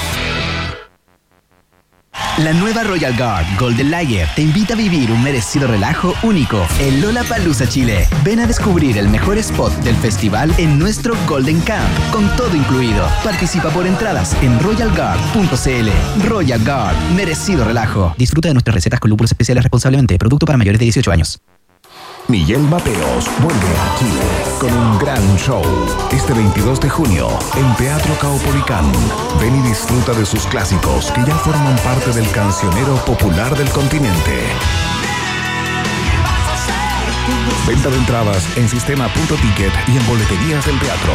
La nueva Royal Guard Golden Lager te invita a vivir un merecido relajo único en Lollapalooza Chile. Ven a descubrir el mejor spot del festival en nuestro Golden Camp, con todo incluido. Participa por entradas en royal guard punto c l. Royal Guard, merecido relajo. Disfruta de nuestras recetas con lúpulos especiales responsablemente. Producto para mayores de dieciocho años. Miguel Mateos vuelve a Chile con un gran show este veintidós de junio en Teatro Caupolicán. Ven y disfruta de sus clásicos que ya forman parte del cancionero popular del continente. Venta de entradas en sistema punto ticket y en boleterías del teatro.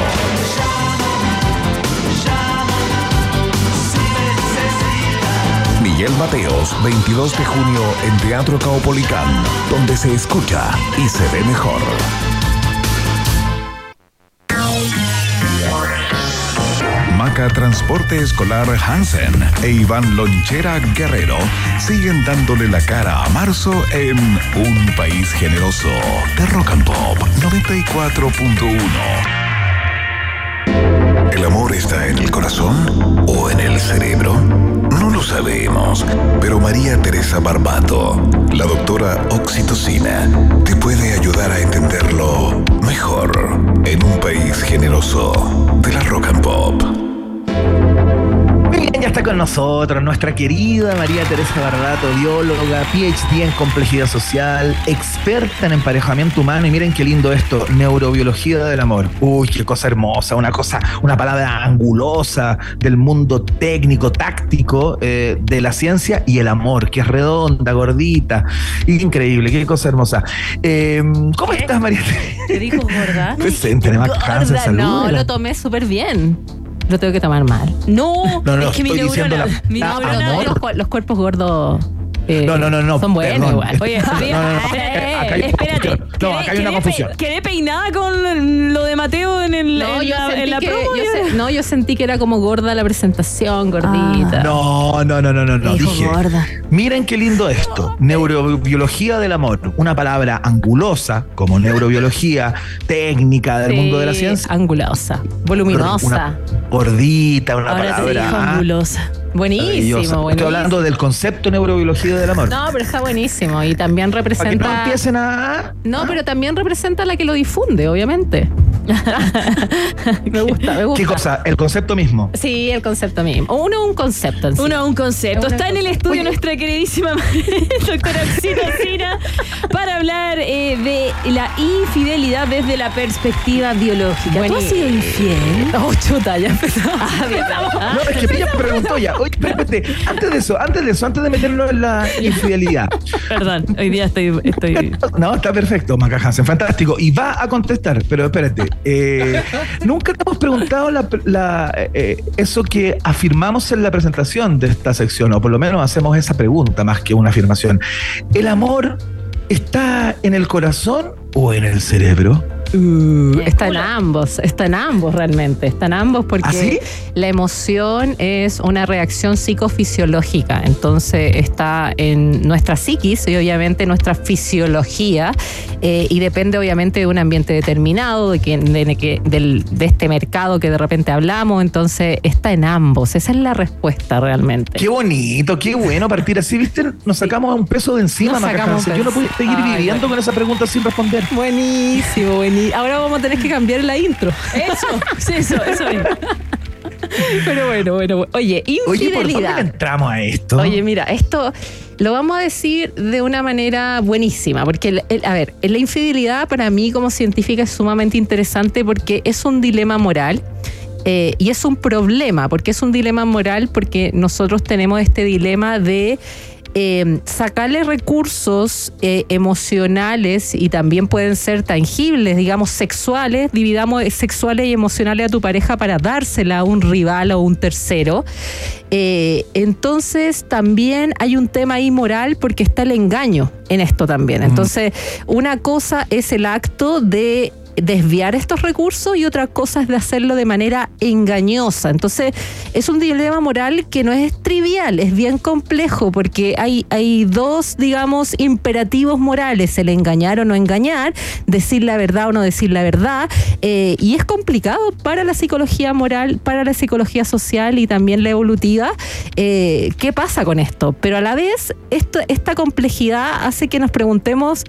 Miguel Mateos, veintidós de junio en Teatro Caupolicán, donde se escucha y se ve mejor. Maca Transporte Escolar Hansen e Iván Lonchera Guerrero siguen dándole la cara a marzo en Un País Generoso de Rock and Pop noventa y cuatro punto uno. ¿El amor está en el corazón o en el cerebro? No lo sabemos, pero María Teresa Barbato, la doctora Oxitocina, te puede ayudar a entenderlo mejor en Un País Generoso de la Rock and Pop. Muy bien, ya está con nosotros nuestra querida María Teresa Barbato, bióloga, P H D en complejidad social, experta en emparejamiento humano, y miren qué lindo esto, neurobiología del amor. Uy, qué cosa hermosa, una cosa, una palabra angulosa del mundo técnico, táctico, eh, de la ciencia y el amor, que es redonda, gordita, increíble, qué cosa hermosa. Eh, ¿Cómo ¿Qué? estás, María Teresa? ¿Te dijo gorda? Presente, gorda, no, lo tomé súper bien. Lo tengo que tomar mal. No, no, no es que mi neurona, la, mi neurona los, los cuerpos gordos eh, no, no, no, no, son buenos perdón. igual. Oye, no, no, no, eh, acá hay espérate. No, acá hay una confusión. Quedé peinada con lo de Mateo en, el, no, en, yo la, en la que, promo. Yo se, no, yo sentí que era como gorda la presentación, gordita. Ah. No, no, no, no, no, no. Dijo Dije, gorda. Miren qué lindo esto. Neurobiología del amor. Una palabra angulosa, como neurobiología técnica del sí, mundo de la ciencia. Angulosa, voluminosa. Una gordita, una Ahora palabra. Te dijo angulosa. Buenísimo, buenísimo. Estoy hablando del concepto neurobiología del amor. No, pero está buenísimo y también representa... Para que no empiecen a... No, pero también representa a la que lo difunde, obviamente. me gusta, me gusta. ¿Qué cosa? ¿El concepto mismo? Sí, el concepto mismo. Uno un concepto en sí. Uno un concepto. Uno Está en el estudio Oye. nuestra queridísima doctora Oxitocina para hablar eh, de la infidelidad desde la perspectiva biológica. Bueno, ¿Tú has sido infiel? Oh, chuta, ya empezamos. Ah, no, es que ella preguntó ya. Oye, espérate, antes de eso, antes de eso, antes de meternos en la infidelidad. Perdón, hoy día estoy... estoy... No, está perfecto, Maca Hansen, fantástico. Y va a contestar, pero espérate. Eh, nunca te hemos preguntado la, la, eh, eso que afirmamos en la presentación de esta sección, o por lo menos hacemos esa pregunta más que una afirmación. ¿El amor está en el corazón o en el cerebro? Uh, está en ambos, está en ambos realmente, está en ambos porque ¿Ah, sí? La emoción es una reacción psicofisiológica, entonces está en nuestra psiquis y obviamente nuestra fisiología eh, y depende obviamente de un ambiente determinado, de, que, de, que, del, de este mercado que de repente hablamos, entonces está en ambos, esa es la respuesta realmente. Qué bonito, qué bueno partir así, ¿viste? Nos sacamos un peso de encima, Maca Hansen. Yo no puedo seguir Ay, viviendo bueno. con esa pregunta sin responder. Buenísimo, buenísimo. Ahora vamos a tener que cambiar la intro. Eso, sí, eso, eso es. Pero bueno, bueno. Oye, infidelidad. Oye, ¿por dónde entramos a esto? Oye, mira, esto lo vamos a decir de una manera buenísima, porque, el, el, a ver, la infidelidad para mí como científica es sumamente interesante porque es un dilema moral. Eh, y es un problema, porque es un dilema moral porque nosotros tenemos este dilema de Eh, sacarle recursos eh, emocionales y también pueden ser tangibles, digamos sexuales, dividamos sexuales y emocionales a tu pareja para dársela a un rival o un tercero. Eh, entonces también hay un tema ahí moral porque está el engaño en esto también. Entonces una cosa es el acto de desviar estos recursos y otra cosa es de hacerlo de manera engañosa. Entonces es un dilema moral que no es trivial, es bien complejo porque hay, hay dos, digamos, imperativos morales, el engañar o no engañar, decir la verdad o no decir la verdad, eh, y es complicado para la psicología moral, para la psicología social y también la evolutiva. Eh, ¿qué pasa con esto? Pero a la vez esto, esta complejidad hace que nos preguntemos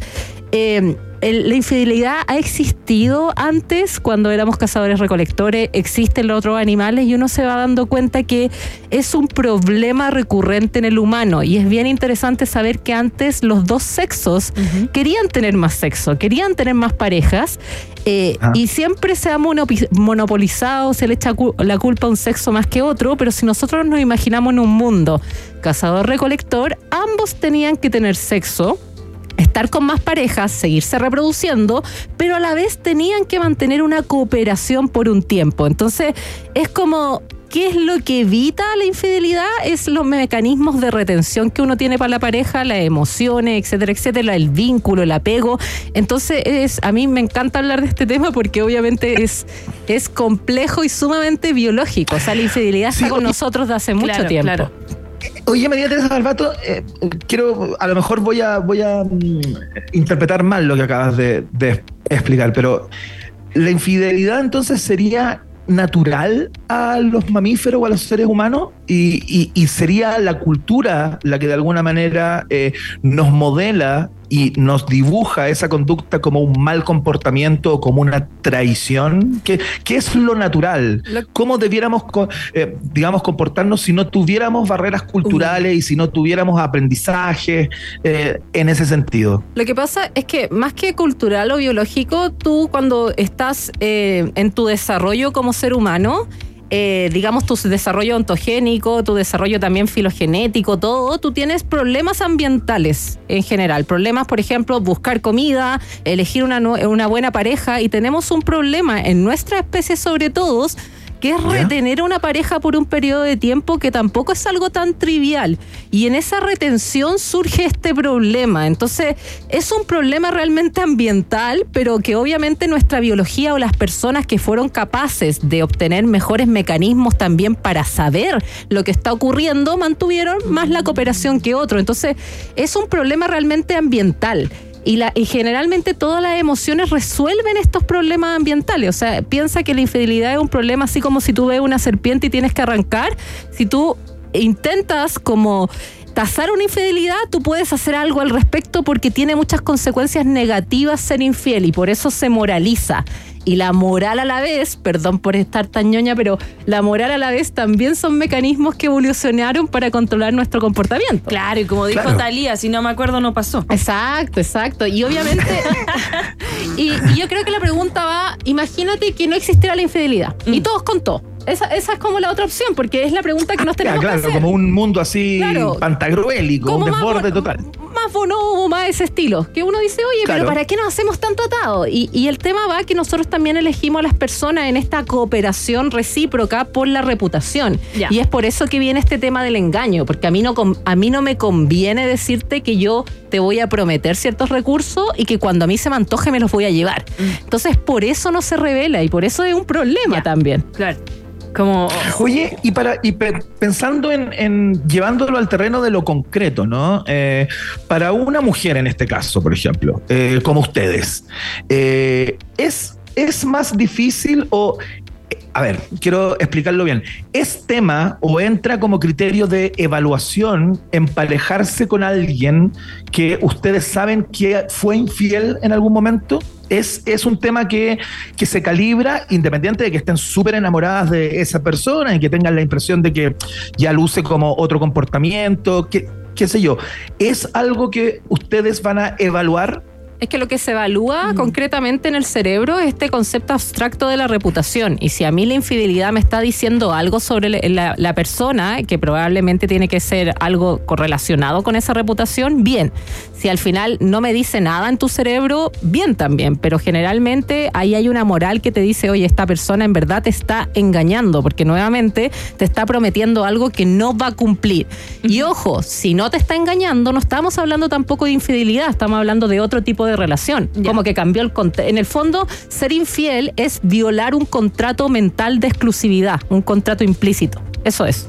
eh, el, la infidelidad ha existido antes, cuando éramos cazadores-recolectores, existen los otros animales y uno se va dando cuenta que es un problema recurrente en el humano. Y es bien interesante saber que antes los dos sexos uh-huh. querían tener más sexo, querían tener más parejas, eh, ah. y siempre se ha monopi- monopolizado, se le echa cu- la culpa a un sexo más que otro, pero si nosotros nos imaginamos en un mundo cazador-recolector, ambos tenían que tener sexo, estar con más parejas, seguirse reproduciendo, pero a la vez tenían que mantener una cooperación por un tiempo. Entonces, es como, ¿qué es lo que evita la infidelidad? Es los mecanismos de retención que uno tiene para la pareja, las emociones, etcétera, etcétera, el vínculo, el apego. Entonces, es, a mí me encanta hablar de este tema porque obviamente es, es complejo y sumamente biológico. O sea, la infidelidad sí, está con nosotros de hace claro, mucho tiempo. Claro. Oye, María Teresa Barbato, eh, quiero, a lo mejor voy a, voy a um, interpretar mal lo que acabas de, de explicar, pero ¿la infidelidad entonces sería natural a los mamíferos o a los seres humanos? Y, y, y sería la cultura la que de alguna manera eh, nos modela y nos dibuja esa conducta como un mal comportamiento o como una traición. ¿Qué, qué es lo natural? ¿Cómo debiéramos, eh, digamos, comportarnos si no tuviéramos barreras culturales y si no tuviéramos aprendizaje eh, en ese sentido? Lo que pasa es que más que cultural o biológico, tú cuando estás eh, en tu desarrollo como ser humano, Eh, digamos, tu desarrollo ontogénico, tu desarrollo también filogenético, todo, tú tienes problemas ambientales en general. Problemas, por ejemplo, buscar comida, elegir una, una buena pareja, y tenemos un problema en nuestra especie sobre todo, que es retener a una pareja por un periodo de tiempo que tampoco es algo tan trivial. Y en esa retención surge este problema. Entonces, es un problema realmente ambiental, pero que obviamente nuestra biología o las personas que fueron capaces de obtener mejores mecanismos también para saber lo que está ocurriendo, mantuvieron más la cooperación que otro. Entonces, es un problema realmente ambiental. Y, la, y generalmente todas las emociones resuelven estos problemas ambientales. O sea, piensa que la infidelidad es un problema así como si tú ves una serpiente y tienes que arrancar. Si tú intentas como tasar una infidelidad, tú puedes hacer algo al respecto porque tiene muchas consecuencias negativas ser infiel y por eso se moraliza. Y la moral a la vez, perdón por estar tan ñoña, pero la moral a la vez también son mecanismos que evolucionaron para controlar nuestro comportamiento. Claro, y como dijo claro. Talía, si no me acuerdo no pasó. Exacto, exacto. Y obviamente, y, y yo creo que la pregunta va, imagínate que no existiera la infidelidad. Mm. Y todos con todo. Esa, esa es como la otra opción, porque es la pregunta que nos tenemos claro, que hacer. Claro, como un mundo así claro. pantagruélico, un desborde más, total. Más bonobo, más ese estilo. Que uno dice, oye, claro. pero ¿para qué nos hacemos tanto atado? Y, y el tema va que nosotros también elegimos a las personas en esta cooperación recíproca por la reputación. Ya. Y es por eso que viene este tema del engaño, porque a mí, no, a mí no me conviene decirte que yo te voy a prometer ciertos recursos y que cuando a mí se me antoje me los voy a llevar. Mm. Entonces, por eso no se revela y por eso es un problema ya. también. Claro. Como... Oye, y para y pe- pensando en, en llevándolo al terreno de lo concreto, ¿no? Eh, para una mujer en este caso, por ejemplo, eh, como ustedes, eh, ¿es, es más difícil o... A ver, quiero explicarlo bien. ¿Es tema o entra como criterio de evaluación emparejarse con alguien que ustedes saben que fue infiel en algún momento? Es, es un tema que, que se calibra independiente de que estén súper enamoradas de esa persona y que tengan la impresión de que ya luce como otro comportamiento, que, qué sé yo. ¿Es algo que ustedes van a evaluar? Es que lo que se evalúa mm. concretamente en el cerebro es este concepto abstracto de la reputación. Y si a mí la infidelidad me está diciendo algo sobre la, la persona, que probablemente tiene que ser algo correlacionado con esa reputación, bien. Si al final no me dice nada en tu cerebro, bien también. Pero generalmente ahí hay una moral que te dice, oye, esta persona en verdad te está engañando, porque nuevamente te está prometiendo algo que no va a cumplir. Mm. Y ojo, si no te está engañando, no estamos hablando tampoco de infidelidad, estamos hablando de otro tipo de de relación, ya. Como que cambió el contexto. En el fondo, ser infiel es violar un contrato mental de exclusividad, un contrato implícito. Eso es.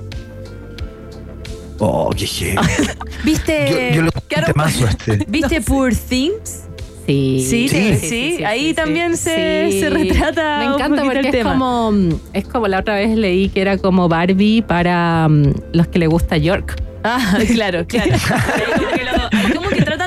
Oh, qué heavy. ¿Viste? Yo, yo lo claro, temazo este. ¿Viste Poor Things? Sí. Sí, sí, sí, sí, sí, sí ahí sí, también sí. Se, sí. se retrata. Me encanta porque el es tema. como es como la otra vez leí que era como Barbie para um, los que le gusta York. Ah, claro, claro. como, que lo, como que tratan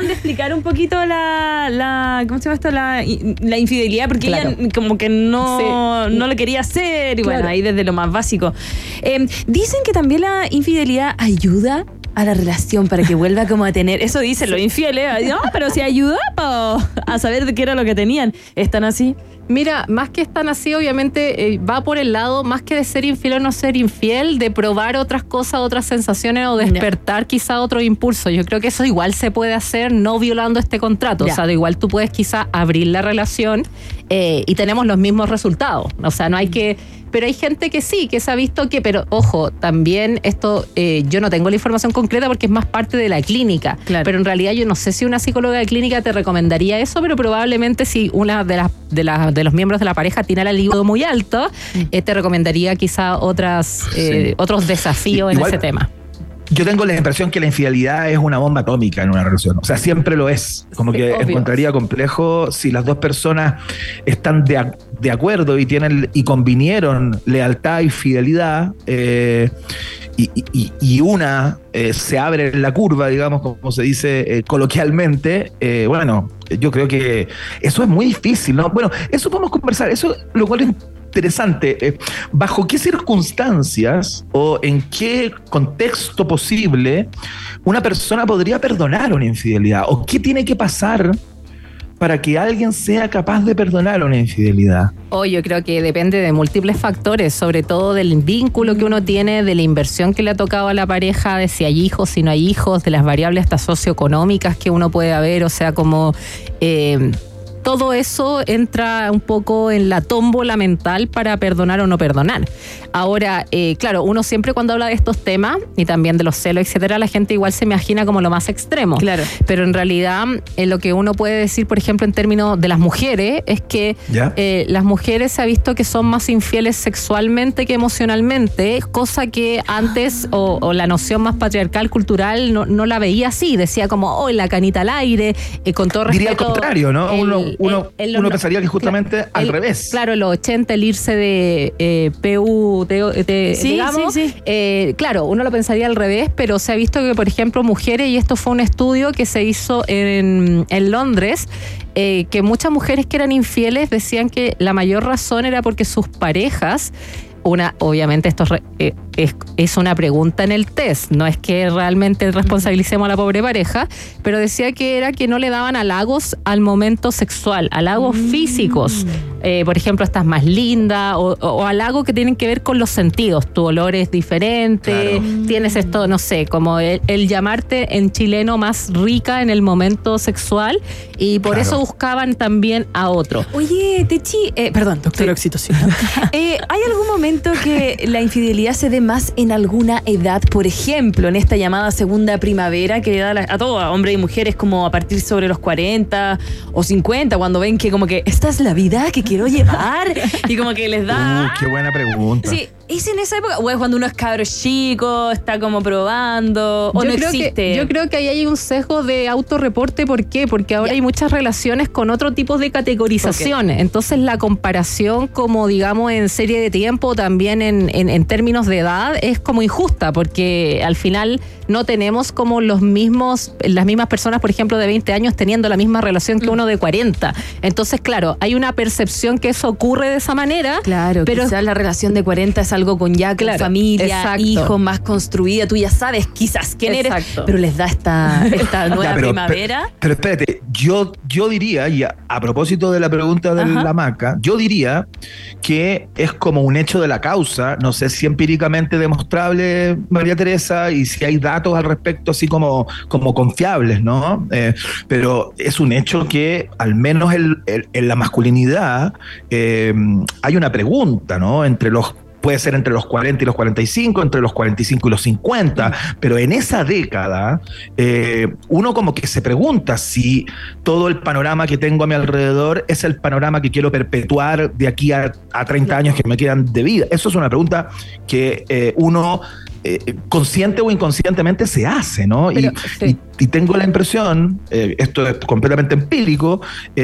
trataban de explicar un poquito la, la ¿cómo se llama esto? La, la infidelidad, porque claro. ella como que no, sí. no lo quería hacer, y claro. bueno, ahí desde lo más básico. Eh, dicen que también la infidelidad ayuda a la relación para que vuelva como a tener, eso dicen los infieles, no, pero si ayuda po, a saber de qué era lo que tenían. ¿Están así? Mira, más que están así, obviamente eh, va por el lado, más que de ser infiel o no ser infiel, de probar otras cosas, otras sensaciones o despertar yeah. quizá otro impulso. Yo creo que eso igual se puede hacer no violando este contrato. Yeah. O sea, de igual tú puedes quizá abrir la relación eh, y tenemos los mismos resultados. O sea, no hay que... Pero hay gente que sí, que se ha visto que, pero ojo, también esto, eh, yo no tengo la información concreta porque es más parte de la clínica. Claro. Pero en realidad yo no sé si una psicóloga de clínica te recomendaría eso, pero probablemente si una de las de, la, de los miembros de la pareja tiene la libido muy alto, mm. eh, te recomendaría quizá otras eh, sí. otros desafíos Igual, en ese tema. Yo tengo la impresión que la infidelidad es una bomba atómica en una relación. O sea, siempre lo es. Como que Obvio. encontraría complejo si las dos personas están de, de acuerdo y tienen y convinieron lealtad y fidelidad, eh, y, y, y una eh, se abre en la curva, digamos, como se dice eh, coloquialmente. Eh, bueno, yo creo que eso es muy difícil, ¿no? Bueno, eso podemos conversar. Eso lo cual es interesante. ¿Bajo qué circunstancias o en qué contexto posible una persona podría perdonar una infidelidad? ¿O qué tiene que pasar para que alguien sea capaz de perdonar una infidelidad? Oh, yo creo que depende de múltiples factores, sobre todo del vínculo que uno tiene, de la inversión que le ha tocado a la pareja, de si hay hijos, si no hay hijos, de las variables hasta socioeconómicas que uno puede haber, o sea, como... Eh, todo eso entra un poco en la tómbola mental para perdonar o no perdonar. Ahora, eh, claro, uno siempre cuando habla de estos temas y también de los celos, etcétera, la gente igual se imagina como lo más extremo. Claro. Pero en realidad, eh, lo que uno puede decir, por ejemplo, en términos de las mujeres, es que eh, las mujeres se ha visto que son más infieles sexualmente que emocionalmente, cosa que antes, o, o la noción más patriarcal, cultural, no, no la veía así. Decía como, oh, la canita al aire, eh, con todo respeto. Diría al contrario, ¿no? El, uno uno, el, el, uno pensaría que justamente el, al revés. Claro, los ochenta, el irse de eh, P U, de, de, sí, digamos, sí, sí. Eh, claro, uno lo pensaría al revés, pero se ha visto que, por ejemplo, mujeres, y esto fue un estudio que se hizo en, en Londres, eh, que muchas mujeres que eran infieles decían que la mayor razón era porque sus parejas, una, obviamente esto eh, es, es una pregunta en el test, no es que realmente responsabilicemos a la pobre pareja, pero decía que era que no le daban halagos al momento sexual, halagos mm. físicos, eh, por ejemplo, estás más linda, o, o halagos que tienen que ver con los sentidos, tu olor es diferente, claro. tienes esto, no sé, como el, el llamarte en chileno más rica en el momento sexual, y por claro. eso buscaban también a otro. Oye, Techi, eh, perdón, doctor sí. Oxitocina, eh, ¿hay algún momento que la infidelidad se dé más en alguna edad? Por ejemplo, en esta llamada segunda primavera que le da a todos, a hombres y mujeres, como a partir sobre los cuarenta o cincuenta, cuando ven que como que esta es la vida que quiero llevar, y como que les da... Uh, qué buena pregunta. Sí, ¿es en esa época? ¿O es cuando uno es cabro chico, está como probando, o yo no creo existe? Que, yo creo que ahí hay un sesgo de autorreporte. ¿Por qué? Porque ahora yeah. hay muchas relaciones con otro tipo de categorizaciones. Okay. Entonces la comparación, como digamos en serie de tiempo, también en, en, en términos de edad, es como injusta, porque al final no tenemos como los mismos, las mismas personas, por ejemplo, de veinte años teniendo la misma relación que uno de cuarenta. Entonces, claro, hay una percepción que eso ocurre de esa manera. Claro, pero quizás la relación de cuarenta es algo con ya, con claro, familia, exacto. hijos, más construida. Tú ya sabes quizás quién exacto. eres, pero les da esta, esta nueva ya, pero, primavera. Pero, pero espérate, yo, yo diría, y a, a propósito de la pregunta de Ajá. la Maca, yo diría que es como un hecho de la causa, no sé si empíricamente demostrable, María Teresa, y si hay datos al respecto así como, como confiables, ¿no? Eh, pero es un hecho que al menos el, el, en la masculinidad eh, hay una pregunta, ¿no? Entre los puede ser entre los cuarenta y los cuarenta y cinco, entre los cuarenta y cinco y los cincuenta, pero en esa década eh, uno como que se pregunta si todo el panorama que tengo a mi alrededor es el panorama que quiero perpetuar de aquí a, a treinta años que me quedan de vida. Eso es una pregunta que eh, uno eh, consciente o inconscientemente se hace, ¿no? Pero, y, sí. y, y tengo la impresión, eh, esto es completamente empírico,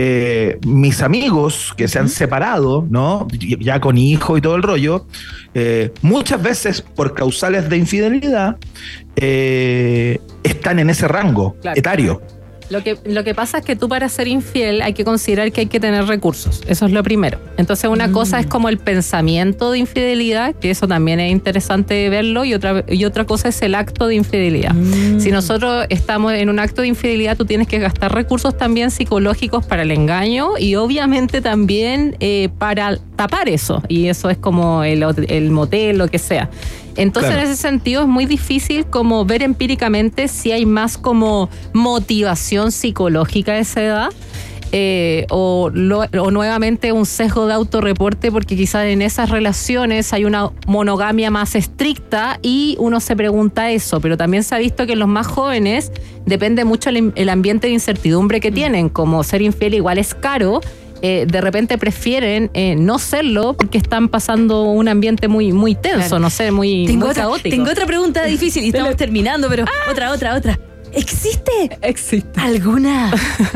eh, mis amigos que se han separado, ¿no? Ya con hijos y todo el rollo, eh, muchas veces por causales de infidelidad, eh, están en ese rango claro. etario. Lo que, lo que pasa es que tú para ser infiel hay que considerar que hay que tener recursos. Eso es lo primero. Entonces una mm. cosa es como el pensamiento de infidelidad, que eso también es interesante verlo, y otra, y otra cosa es el acto de infidelidad. Mm. Si nosotros estamos en un acto de infidelidad, tú tienes que gastar recursos también psicológicos para el engaño y obviamente también eh, para tapar eso. Y eso es como el, el motel, lo que sea. Entonces, claro, en ese sentido es muy difícil como ver empíricamente si hay más como motivación psicológica a esa edad eh, o, lo, o nuevamente un sesgo de autorreporte, porque quizás en esas relaciones hay una monogamia más estricta y uno se pregunta eso, pero también se ha visto que en los más jóvenes depende mucho el, el ambiente de incertidumbre que tienen, como ser infiel igual es caro. Eh, de repente prefieren eh, no serlo porque están pasando un ambiente muy muy tenso, claro, no sé, muy, tengo muy otra, caótico. Tengo otra pregunta difícil y estamos terminando, pero ah. otra, otra, otra. ¿Existe, ¿Existe alguna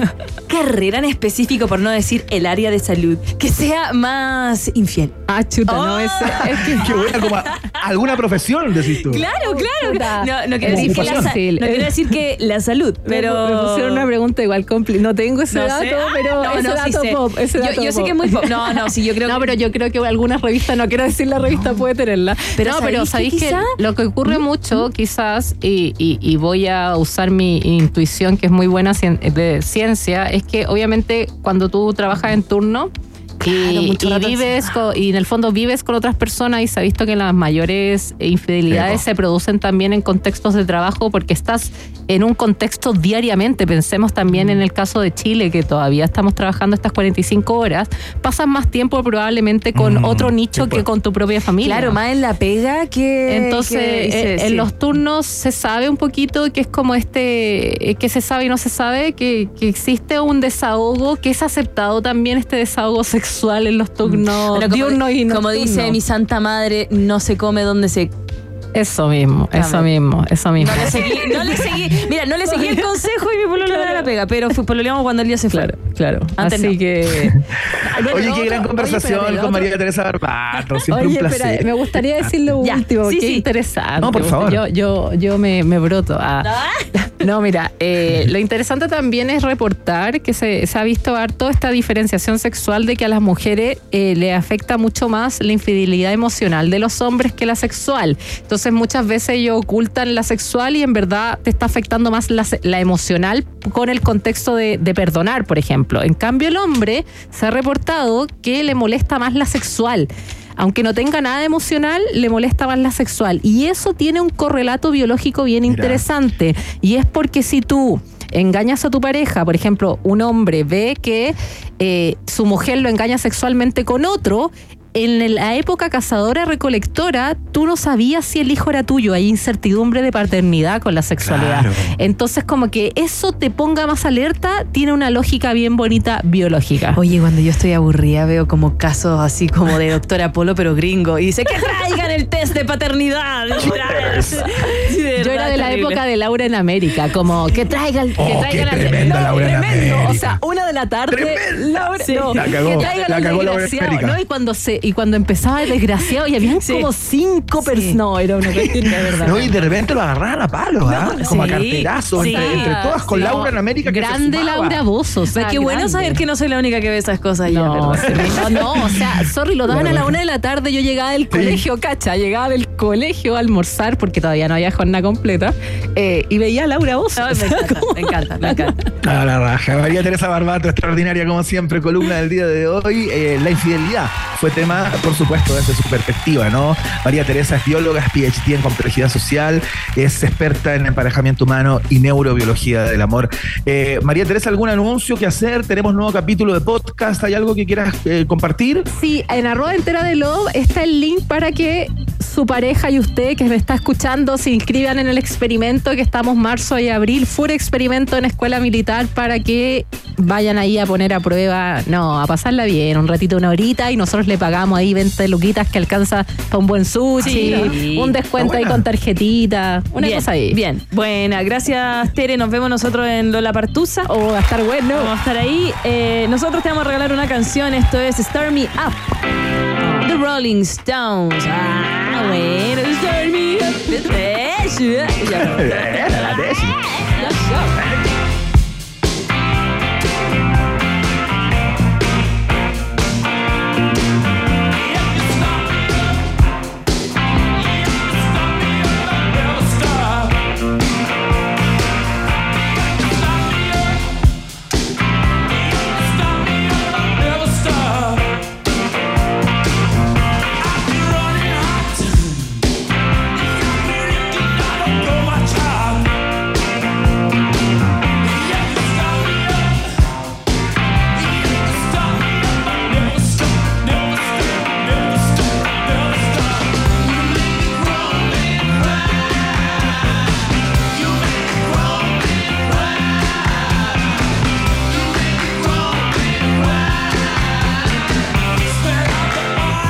carrera en específico, por no decir el área de salud, que sea más infiel? Ah, chuta, oh. no, es, es que... Qué buena, como a, alguna profesión, decís tú. Claro, claro. No, no, quiero decir, que la, no quiero decir que la salud, pero... Me pusieron una pregunta igual complicada. No tengo ese no dato, sé. pero no, ese no, dato sí pop. Ese yo dato yo pop. sé que es muy pop. No, no, sí, yo creo no, que... pero yo creo que algunas revistas, no quiero decir la revista, no, puede tenerla. Pero no, pero ¿sabéis que, que lo que ocurre ¿Mm? mucho, quizás, y, y, y voy a usar mi intuición, que es muy buena de ciencia, es que obviamente cuando tú trabajas en turno y, claro, y vives con, y en el fondo vives con otras personas, y se ha visto que las mayores infidelidades sí, se producen también en contextos de trabajo porque estás en un contexto diariamente. Pensemos también mm. en el caso de Chile, que todavía estamos trabajando estas cuarenta y cinco horas, pasas más tiempo probablemente con mm, otro nicho que con tu propia familia. Claro, más en la pega que... Entonces, que dice, en, sí. en los turnos se sabe un poquito que es como este, que se sabe y no se sabe, que, que existe un desahogo, que es aceptado también este desahogo sexual en los turnos bueno, como, diurnos y nocturnos. Como dice mi santa madre, no se come donde se... Eso mismo, Dame. eso mismo, eso mismo. No le seguí, no le seguí, mira, no le seguí el consejo y mi pololo claro. le da la pega, pero fue pololeamos cuando el día se fue. Claro, claro. Antes Así no. que... Oye, qué gran conversación oye, con María Teresa Barbato, siempre oye, un placer. Espera, me gustaría decir lo ya, último, sí, qué sí. interesante. No, por favor. Yo, yo, yo me, me broto. Ah. No, mira, eh, lo interesante también es reportar que se, se ha visto harto esta diferenciación sexual de que a las mujeres eh, le afecta mucho más la infidelidad emocional de los hombres que la sexual. Entonces muchas veces ellos ocultan la sexual y en verdad te está afectando más la, la emocional con el contexto de, de perdonar, por ejemplo. En cambio, el hombre se ha reportado que le molesta más la sexual. Aunque no tenga nada emocional, le molesta más la sexual. Y eso tiene un correlato biológico bien Mira. interesante. Y es porque si tú engañas a tu pareja, por ejemplo, un hombre ve que eh, su mujer lo engaña sexualmente con otro, en la época cazadora-recolectora, tú no sabías si el hijo era tuyo. Hay incertidumbre de paternidad con la sexualidad. Claro. Entonces, como que eso te ponga más alerta, tiene una lógica bien bonita biológica. Oye, cuando yo estoy aburrida, veo como casos así como de doctora Polo, pero gringo. Y dice que traigan el test de paternidad. Sí, de yo era de la terrible. época de Laura en América. Como que traigan, que oh, traigan qué tremenda no, Laura tremendo. en América. O sea, una de la tarde. Tremenda. Laura, sí. no, la cagó, que traigan la cagó Laura en América. ¿no? Y cuando se y cuando empezaba el desgraciado y habían sí. como cinco personas. Sí. No, era una cuestión de verdad. No, y de repente lo agarraban a palos, ¿ah? ¿eh? Como sí. a carterazos, sí. entre, entre todas con sí. Laura en América. Que grande se Laura Bozos. O sea, qué grande. Bueno saber que no soy la única que ve esas cosas. No, ya, no, no, o sea, sorry, lo daban a la una de la tarde, yo llegaba del colegio, sí. cacha, llegaba del colegio a almorzar, porque todavía no había jornada completa, eh, y veía a Laura Bozos. No, me, encanta, me encanta, me encanta. A la raja. María Teresa Barbato, extraordinaria como siempre, columna del día de hoy. Eh, la infidelidad fue tema, por supuesto, desde su perspectiva, ¿no? María Teresa es bióloga, es P H D en complejidad social, es experta en emparejamiento humano y neurobiología del amor. Eh, María Teresa, ¿algún anuncio que hacer? ¿Tenemos nuevo capítulo de podcast? ¿Hay algo que quieras eh, compartir? Sí, en arroba entera de Love está el link para que su pareja y usted que me está escuchando se inscriban en el experimento que estamos marzo y abril, full experimento en Escuela Militar, para que vayan ahí a poner a prueba, no, a pasarla bien, un ratito, una horita, y nosotros le pagamos ahí veinte luquitas que alcanza para un buen sushi, sí, un descuento ahí con tarjetita, una bien, cosa ahí. Bien, buena, gracias Tere, nos vemos nosotros en Lollapalooza. Oh, va a estar bueno. Vamos a estar ahí. Eh, nosotros te vamos a regalar una canción, esto es Start Me Up, The Rolling Stones. Ah, bueno, Start Me Up.